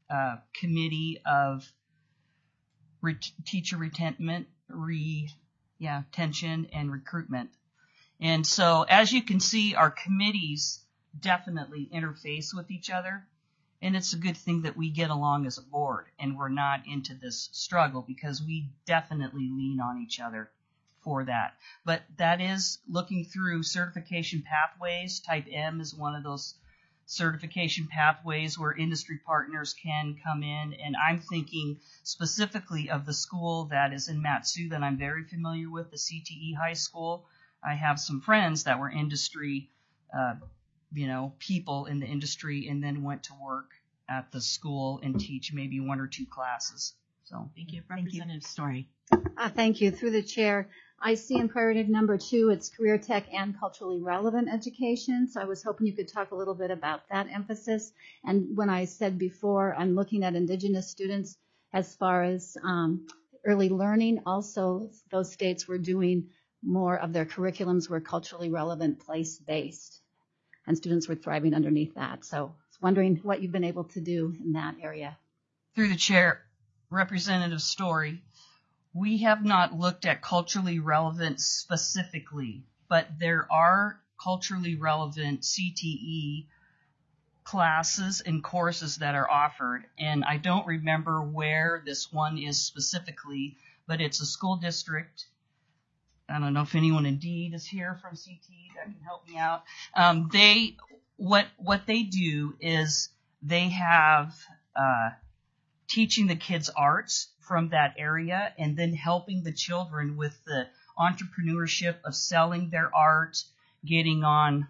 uh, committee of ret- teacher retention, re, yeah, retention and recruitment. And so, as you can see, our committees definitely interface with each other. And it's a good thing that we get along as a board and we're not into this struggle, because we definitely lean on each other for that. But that is looking through certification pathways. Type M is one of those certification pathways where industry partners can come in. And I'm thinking specifically of the school that is in Matsu that I'm very familiar with, the C T E High School. I have some friends that were industry uh, you know, people in the industry, and then went to work at the school and teach maybe one or two classes. So thank you, Representative Story. Uh, thank you. Through the chair, I see in priority number two, it's career tech and culturally relevant education. So I was hoping you could talk a little bit about that emphasis. And when I said before, I'm looking at Indigenous students as far as um, early learning. Also, those states were doing more of their curriculums were culturally relevant, place-based, and students were thriving underneath that. So I was wondering what you've been able to do in that area. Through the chair, Representative Story, we have not looked at culturally relevant specifically, but there are culturally relevant C T E classes and courses that are offered. And I don't remember where this one is specifically, but it's a school district. I don't know if anyone indeed is here from C T E that can help me out. Um, they, what, what they do is they have, uh, teaching the kids arts from that area, and then helping the children with the entrepreneurship of selling their art, getting on.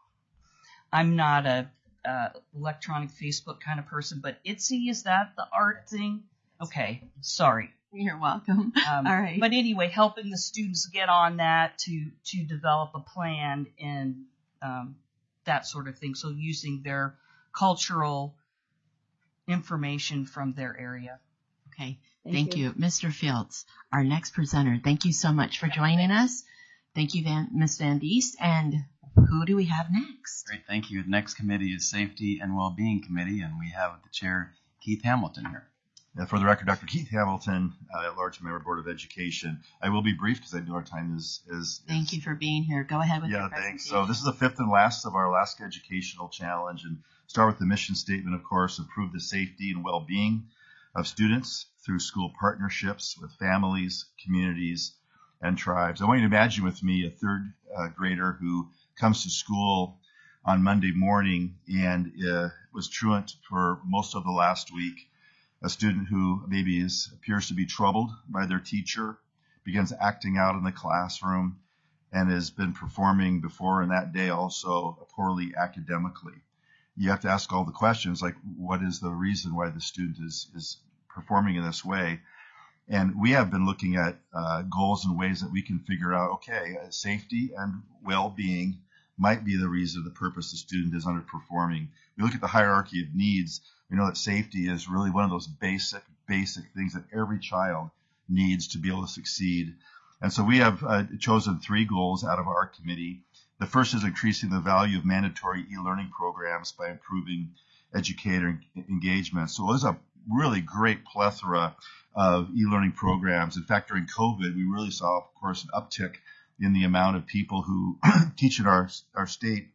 I'm not a, uh, electronic Facebook kind of person, but Etsy, is that the art thing? Okay. Sorry. You're welcome. Um, All right. But anyway, helping the students get on that to to develop a plan and um, that sort of thing. So using their cultural information from their area. Okay. Thank Thank, you. you. Mister Fields, our next presenter. Thank you so much for joining us. Thank you, Van, Miz Van Diest. And who do we have next? Great, thank you. The next committee is Safety and Wellbeing Committee, and we have the chair, Keith Hamilton, here. Uh, for the record, Doctor Keith Hamilton, uh, at-large member Board of Education. I will be brief because I know our time is is. Thank is, you for being here. Go ahead with yeah, your thanks. presentation. So this is the fifth and last of our Alaska Educational Challenge, and start with the mission statement, of course, improve the safety and well-being of students through school partnerships with families, communities, and tribes. I want you to imagine with me a third uh, grader who comes to school on Monday morning and uh, was truant for most of the last week. A student who maybe is, appears to be troubled by their teacher, begins acting out in the classroom, and has been performing before and that day also poorly academically. You have to ask all the questions like, what is the reason why the student is, is performing in this way? And we have been looking at uh, goals and ways that we can figure out, okay, uh, safety and well-being might be the reason, the purpose the student is underperforming. We look at the hierarchy of needs. We know that safety is really one of those basic, basic things that every child needs to be able to succeed. And so we have uh, chosen three goals out of our committee. The first is increasing the value of mandatory e-learning programs by improving educator engagement. So there's a really great plethora of e-learning programs. In fact, during COVID, we really saw, of course, an uptick in the amount of people who teach in our, our state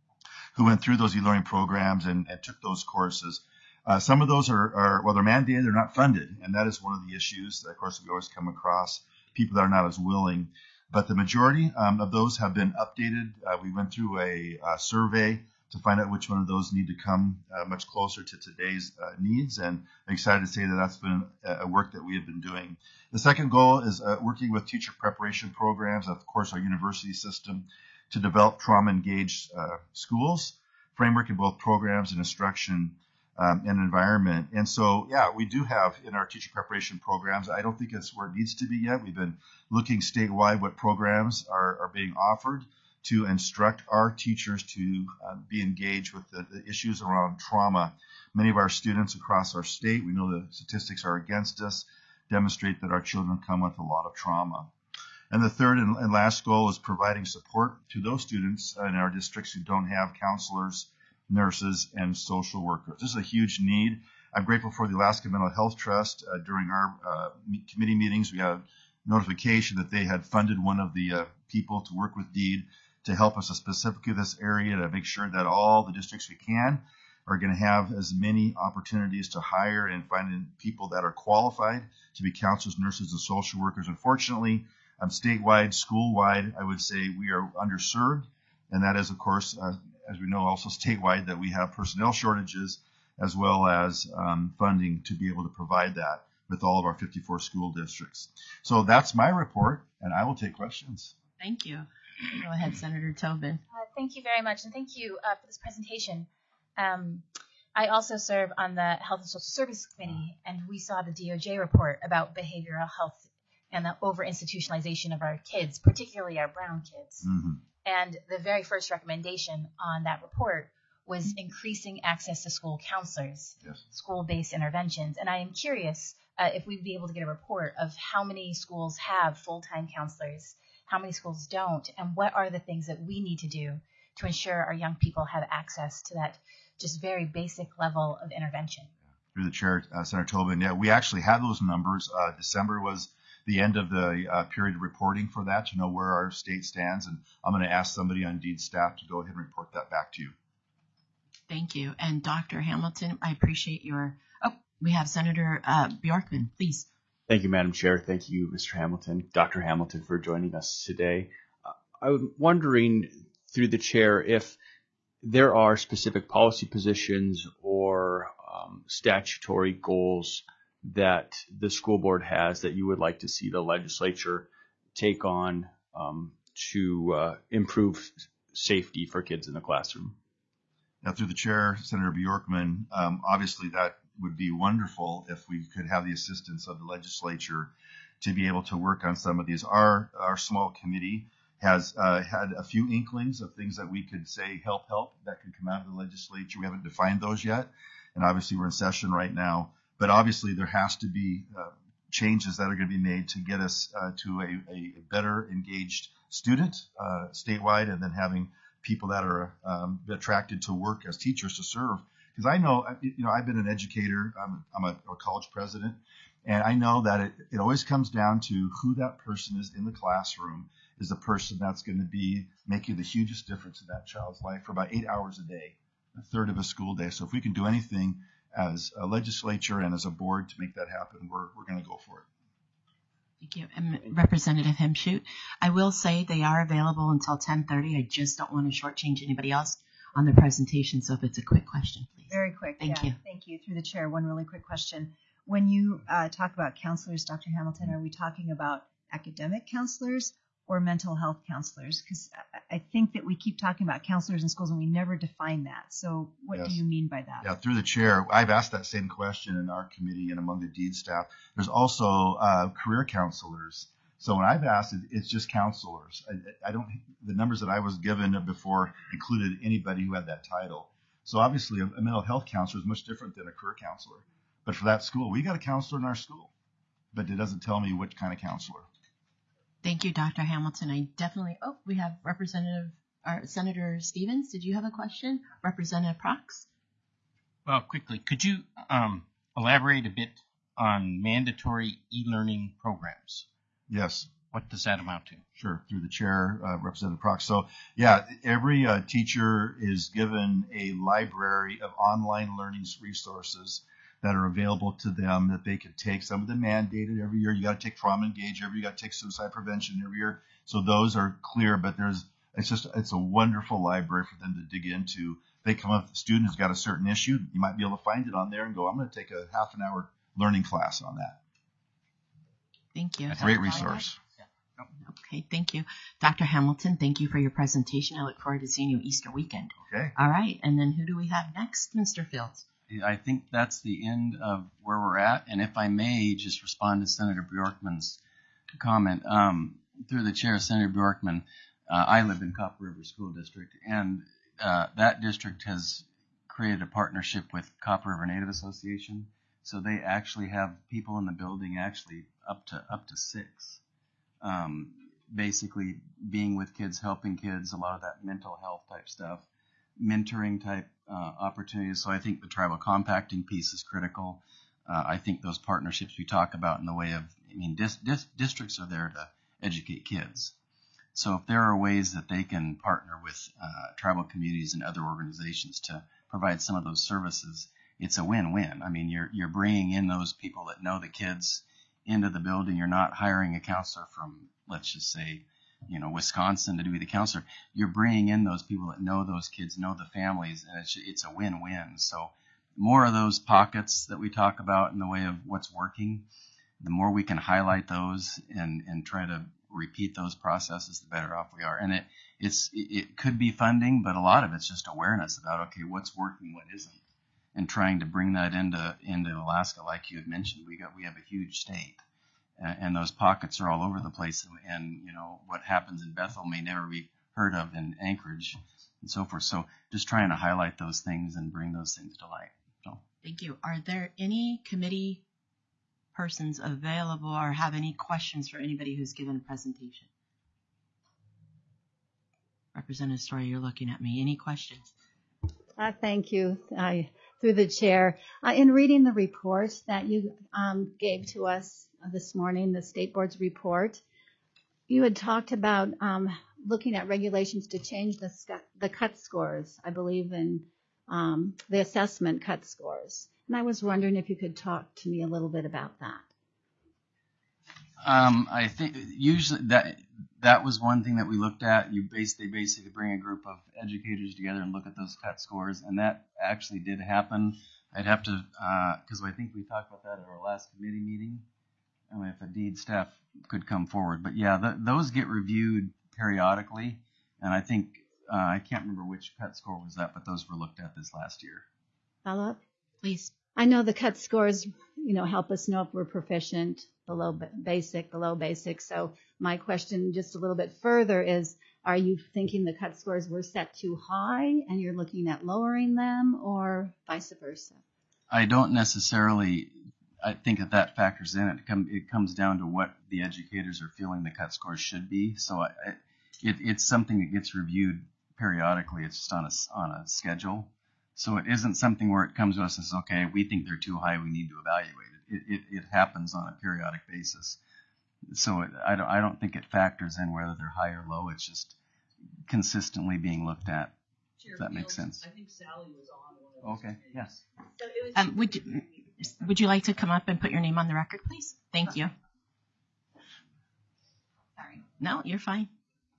who went through those e-learning programs and, and took those courses. Uh, some of those are, are, well, they're mandated, they're not funded. And that is one of the issues that, of course, we always come across, people that are not as willing. But the majority um, of those have been updated. Uh, we went through a, a survey to find out which one of those need to come uh, much closer to today's uh, needs. And I'm excited to say that that's been a work that we have been doing. The second goal is uh, working with teacher preparation programs, of course, our university system, to develop trauma-engaged uh, schools, framework in both programs and instruction um, and environment. And so, yeah, we do have in our teacher preparation programs, I don't think it's where it needs to be yet. We've been looking statewide what programs are, are being offered to instruct our teachers to uh, be engaged with the, the issues around trauma. Many of our students across our state, we know the statistics are against us, demonstrate that our children come with a lot of trauma. And the third and, and last goal is providing support to those students in our districts who don't have counselors, nurses, and social workers. This is a huge need. I'm grateful for the Alaska Mental Health Trust. Uh, during our uh, committee meetings, we have notification that they had funded one of the uh, people to work with DEED to help us specifically this area to make sure that all the districts we can are going to have as many opportunities to hire and find people that are qualified to be counselors, nurses, and social workers. Unfortunately, um, statewide, school-wide, I would say we are underserved, and that is, of course, uh, as we know, also statewide, that we have personnel shortages as well as um, funding to be able to provide that with all of our fifty-four school districts. So that's my report, and I will take questions. Thank you. Go ahead, Senator Tobin. Uh, thank you very much, and thank you uh, for this presentation. Um, I also serve on the Health and Social Services Committee, and we saw the D O J report about behavioral health and the over-institutionalization of our kids, particularly our brown kids. Mm-hmm. And the very first recommendation on that report was increasing access to school counselors, yes. school-based interventions. And I am curious uh, if we'd be able to get a report of how many schools have full-time counselors, how many schools don't, and what are the things that we need to do to ensure our young people have access to that just very basic level of intervention. Through the chair, uh, Senator Tobin, yeah, we actually had those numbers. Uh, December was the end of the uh, period of reporting for that to know where our state stands, and I'm going to ask somebody on DEED staff to go ahead and report that back to you. Thank you. And Doctor Hamilton, I appreciate your, oh, we have Senator uh, Bjorkman, please. Thank you, Madam Chair. Thank you, Mister Hamilton, Doctor Hamilton, for joining us today. Uh, I'm wondering, through the chair, if there are specific policy positions or um, statutory goals that the school board has that you would like to see the legislature take on um, to uh, improve safety for kids in the classroom. Now, through the chair, Senator Bjorkman, um, obviously that would be wonderful if we could have the assistance of the legislature to be able to work on some of these. Our our small committee has uh, had a few inklings of things that we could say help help that could come out of the legislature. We haven't defined those yet, and obviously we're in session right now. But obviously there has to be uh, changes that are going to be made to get us uh, to a, a better engaged student uh, statewide, and then having people that are um, attracted to work as teachers to serve. Because I know, you know, I've been an educator. I'm, I'm a, a college president, and I know that it, it always comes down to who that person is in the classroom is the person that's going to be making the hugest difference in that child's life for about eight hours a day, a third of a school day. So if we can do anything as a legislature and as a board to make that happen, we're we're going to go for it. Thank you. And Representative Hemshoot, I will say they are available until ten thirty. I just don't want to shortchange anybody else on the presentation, so if it's a quick question, please. Very quick. Thank yeah, you. Thank you. Through the chair, one really quick question. When you uh, talk about counselors, Doctor Hamilton, are we talking about academic counselors or mental health counselors? Because I, I think that we keep talking about counselors in schools and we never define that. So what Yes. do you mean by that? Yeah, through the chair, I've asked that same question in our committee and among the DEED staff. There's also uh, career counselors. So when I've asked, it, it's just counselors. I, I don't. The numbers that I was given before included anybody who had that title. So obviously, a, a mental health counselor is much different than a career counselor. But for that school, we got a counselor in our school, but it doesn't tell me which kind of counselor. Thank you, Doctor Hamilton. I definitely, oh, we have Representative, or Senator Stevens. Did you have a question? Representative Prox? Well, quickly, could you um, elaborate a bit on mandatory e-learning programs? Yes. What does that amount to? Sure, through the chair, uh, Representative Prox. So, yeah, every uh, teacher is given a library of online learning resources that are available to them that they could take. Some of them mandated every year. You got to take Trauma Engage every year. You got to take Suicide Prevention every year. So those are clear, but there's it's just it's a wonderful library for them to dig into. They come up, the student has got a certain issue. You might be able to find it on there and go, I'm going to take a half an hour learning class on that. Thank you. Great resource. Okay, thank you. Doctor Hamilton, thank you for your presentation. I look forward to seeing you Easter weekend. Okay. All right, and then who do we have next, Mister Fields? I think that's the end of where we're at. And if I may just respond to Senator Bjorkman's comment, um, through the chair, Senator Bjorkman, uh, I live in Copper River School District, and uh, that district has created a partnership with Copper River Native Association. So they actually have people in the building, actually up to up to six, um, basically being with kids, helping kids, a lot of that mental health type stuff. mentoring type uh, opportunities. So I think the tribal compacting piece is critical. Uh, I think those partnerships we talk about in the way of, I mean, dis- dis- districts are there to educate kids. So if there are ways that they can partner with uh, tribal communities and other organizations to provide some of those services, it's a win-win. I mean, you're you're bringing in those people that know the kids into the building. You're not hiring a counselor from, let's just say, you know, Wisconsin to be the counselor. You're bringing in those people that know those kids, know the families, and it's it's a win-win. So more of those pockets that we talk about in the way of what's working, the more we can highlight those and and try to repeat those processes, the better off we are. And it it's it could be funding, but a lot of it's just awareness about, okay, what's working, what isn't, and trying to bring that into into Alaska. Like you had mentioned, we got we have a huge state, and, and those pockets are all over the place. And, and you know what happens in Bethel may never be heard of in Anchorage, and so forth. So just trying to highlight those things and bring those things to light. So Thank you. Are there any committee persons available or have any questions for anybody who's given a presentation? Representative Story, you're looking at me. Any questions? Uh, thank you, uh, through the chair. Uh, in reading the report that you um, gave to us this morning, the state board's report, you had talked about um, looking at regulations to change the sc- the cut scores, I believe, in um, the assessment cut scores. And I was wondering if you could talk to me a little bit about that. Um, I think usually that that was one thing that we looked at. You basically basically bring a group of educators together and look at those cut scores, and that actually did happen. I'd have to because uh, I think we talked about that at our last committee meeting. I mean, if a deed staff could come forward, but yeah, the, those get reviewed periodically, and I think uh, I can't remember which cut score was that, but those were looked at this last year. Follow up, please. I know the cut scores, you know, help us know if we're proficient, below basic, below basic. So my question just a little bit further is, are you thinking the cut scores were set too high and you're looking at lowering them, or vice versa? I don't necessarily, I think that that factors in. It, come, it comes down to what the educators are feeling the cut scores should be. So I, it, it's something that gets reviewed periodically. It's just on a, on a schedule. So it isn't something where it comes to us and says, okay, we think they're too high, we need to evaluate it. It, it, it happens on a periodic basis. So it, I, don't, I don't think it factors in whether they're high or low. It's just consistently being looked at. Chair If that makes Fields, sense. I think Sally was on one of those Okay, yes. Um, would you, would you like to come up and put your name on the record, please? Thank you. Sorry. No, you're fine.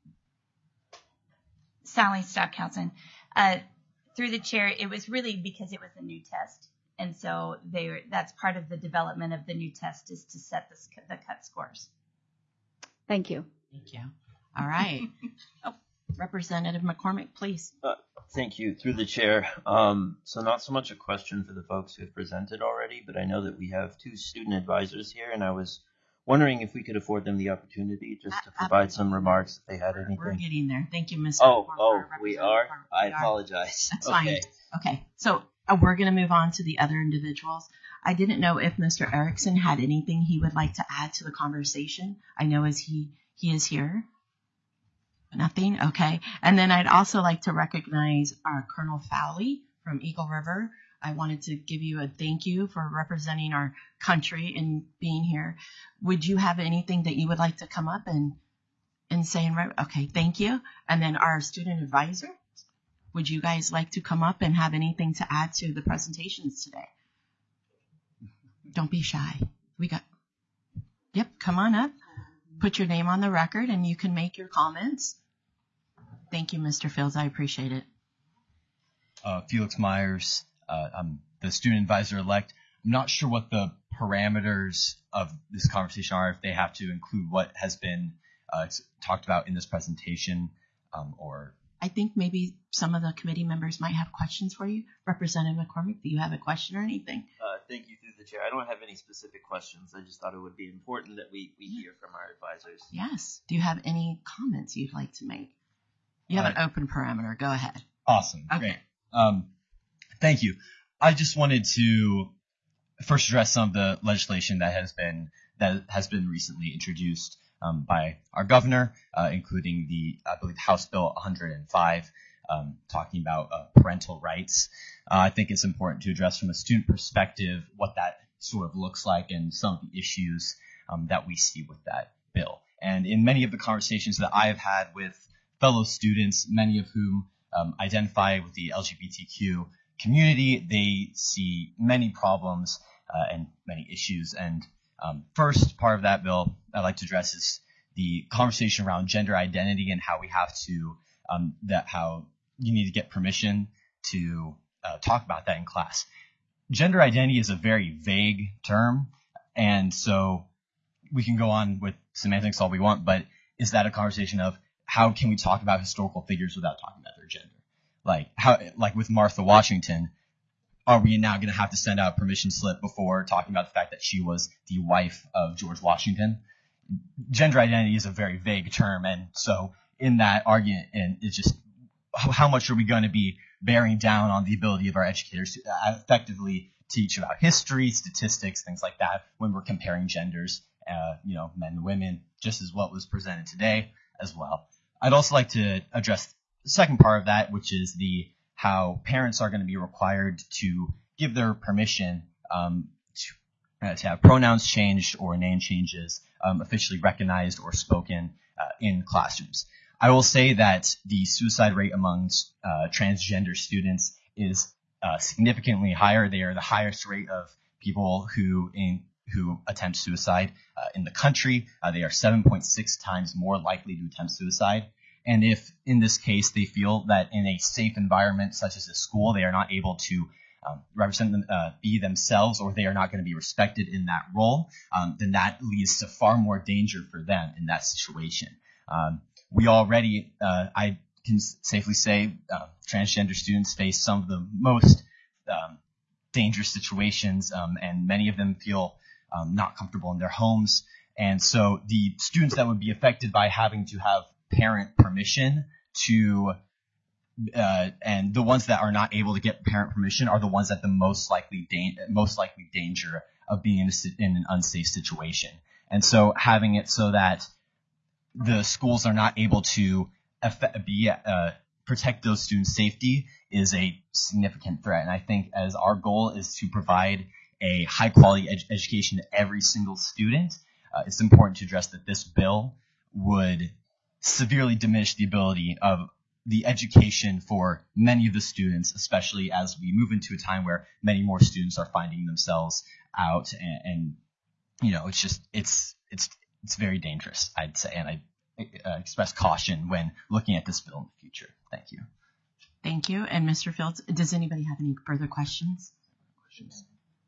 Sally Stockhausen. Uh, through the chair, it was really because it was a new test. And so they were, that's part of the development of the new test, is to set this, the cut scores. Thank you. Thank you. All right. Oh, Representative McCormick, please. Uh, thank you. Through the chair. Um, so not so much a question for the folks who have presented already, but I know that we have two student advisors here, and I was wondering if we could afford them the opportunity just to provide some remarks if they had anything. We're getting there. Thank you, Mister Oh, McCormick, oh, we are? Representative I We are. apologize. That's Okay. fine. Okay. So uh, we're going to move on to the other individuals. I didn't know if Mister Erickson had anything he would like to add to the conversation. I know as he, he is here. Nothing? Okay. And then I'd also like to recognize our Colonel Fowley from Eagle River. I wanted to give you a thank you for representing our country and being here. Would you have anything that you would like to come up and, and say? And re- okay, thank you. And then our student advisor, would you guys like to come up and have anything to add to the presentations today? Don't be shy. We got, yep, come on up. Put your name on the record and you can make your comments. Thank you, Mister Fields. I appreciate it. Uh, Felix Myers. Uh, I'm the student advisor elect. I'm not sure what the parameters of this conversation are, if they have to include what has been uh, talked about in this presentation, um, or. I think maybe some of the committee members might have questions for you. Representative McCormick, do you have a question or anything? Uh, thank you through the chair. I don't have any specific questions. I just thought it would be important that we, we hear from our advisors. Yes. Do you have any comments you'd like to make? You have Uh, an open parameter. Go ahead. Awesome. Okay. Great. Um, thank you. I just wanted to first address some of the legislation that has been that has been recently introduced um, by our governor, uh, including the I believe House Bill one hundred five. um, talking about uh, parental rights. Uh, I think it's important to address from a student perspective what that sort of looks like and some of the issues um, that we see with that bill. And in many of the conversations that I've had with fellow students, many of whom um, identify with the L G B T Q community, they see many problems uh, and many issues. And um, first part of that bill I'd like to address is the conversation around gender identity and how we have to, um, that how you need to get permission to uh, talk about that in class. Gender identity is a very vague term, and so we can go on with semantics all we want, but is that a conversation of how can we talk about historical figures without talking about their gender? Like how, like with Martha Washington, are we now going to have to send out a permission slip before talking about the fact that she was the wife of George Washington? Gender identity is a very vague term, and so in that argument, and it's just how much are we going to be bearing down on the ability of our educators to effectively teach about history, statistics, things like that when we're comparing genders, uh, you know, men and women, just as what was presented today as well. I'd also like to address the second part of that, which is the how parents are going to be required to give their permission um, to, uh, to have pronouns changed or name changes um, officially recognized or spoken uh, in classrooms. I will say that the suicide rate amongst uh, transgender students is uh, significantly higher. They are the highest rate of people who in, who attempt suicide uh, in the country. Uh, they are seven point six times more likely to attempt suicide. And if in this case they feel that in a safe environment such as a school they are not able to um, represent them, uh, be themselves, or they are not going to be respected in that role, um, then that leads to far more danger for them in that situation. Um, we already, uh, I can safely say, uh, transgender students face some of the most um, dangerous situations, um, and many of them feel um, not comfortable in their homes. And so the students that would be affected by having to have parent permission to, uh, and the ones that are not able to get parent permission are the ones that the most likely da- most likely danger of being in, a, in an unsafe situation. And so having it so that the schools are not able to effect, be uh, protect those students' safety is a significant threat. And I think as our goal is to provide a high quality ed- education to every single student, uh, it's important to address that this bill would severely diminish the ability of the education for many of the students, especially as we move into a time where many more students are finding themselves out, and, and you know, it's just it's it's it's very dangerous, I'd say, and I uh, express caution when looking at this bill in the future. Thank you. Thank you. And Mister Fields, does anybody have any further questions? Questions?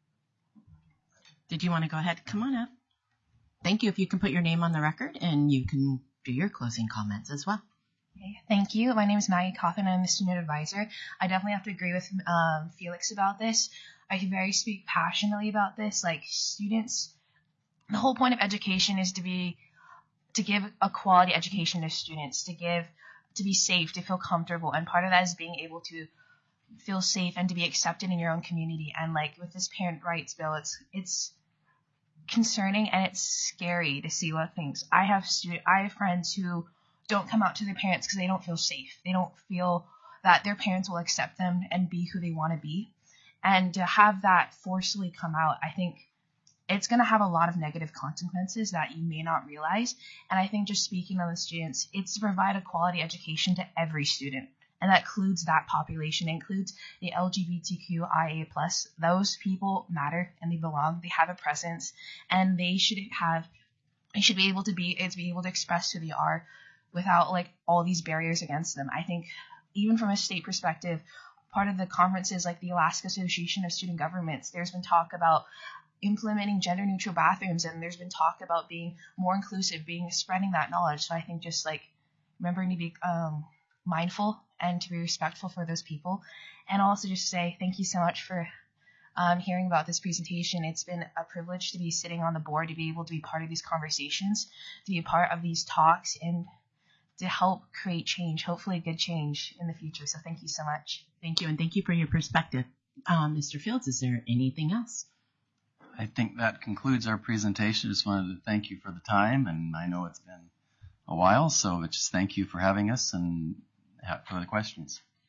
Did you want to go ahead? Come on up. Thank you. If you can put your name on the record, and you can do your closing comments as well. Okay, thank you. My name is Maggie Coffin. I'm the student advisor. I definitely have to agree with um, Felix about this. I can very speak passionately about this. Like, students, the whole point of education is to be to give a quality education to students, to give to be safe, to feel comfortable, and part of that is being able to feel safe and to be accepted in your own community. And like with this parent rights bill, it's it's concerning and it's scary to see what things. I have student, I have friends who don't come out to their parents because they don't feel safe. They don't feel that their parents will accept them and be who they want to be. And to have that forcefully come out, I think it's going to have a lot of negative consequences that you may not realize. And I think just speaking on the students, it's to provide a quality education to every student. And that includes that population, it includes the L G B T Q I A plus. Those people matter and they belong. They have a presence, and they should have, they should be able to be, to be able to express who they are without like all these barriers against them. I think even from a state perspective, part of the conferences like the Alaska Association of Student Governments, there's been talk about implementing gender neutral bathrooms, and there's been talk about being more inclusive, being spreading that knowledge. So I think just like remembering to be um, mindful and to be respectful for those people, and also just say thank you so much for um, hearing about this presentation. It's been a privilege to be sitting on the board, to be able to be part of these conversations, to be a part of these talks, and to help create change, hopefully good change in the future. So thank you so much. Thank you, and thank you for your perspective. Um, Mister Fields, is there anything else? I think that concludes our presentation. Just wanted to thank you for the time, and I know it's been a while, so just thank you for having us and for the questions.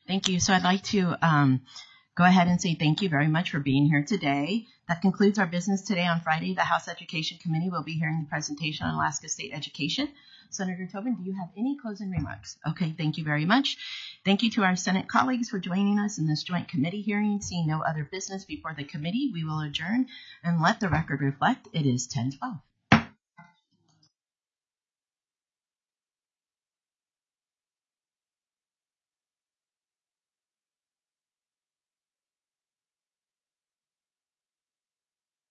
Thank you. So I'd like to um, go ahead and say thank you very much for being here today. That concludes our business today on Friday. The House Education Committee will be hearing the presentation on Alaska State education. Senator Tobin, do you have any closing remarks? Okay, thank you very much. Thank you to our Senate colleagues for joining us in this joint committee hearing. Seeing no other business before the committee, we will adjourn and let the record reflect it is ten twelve.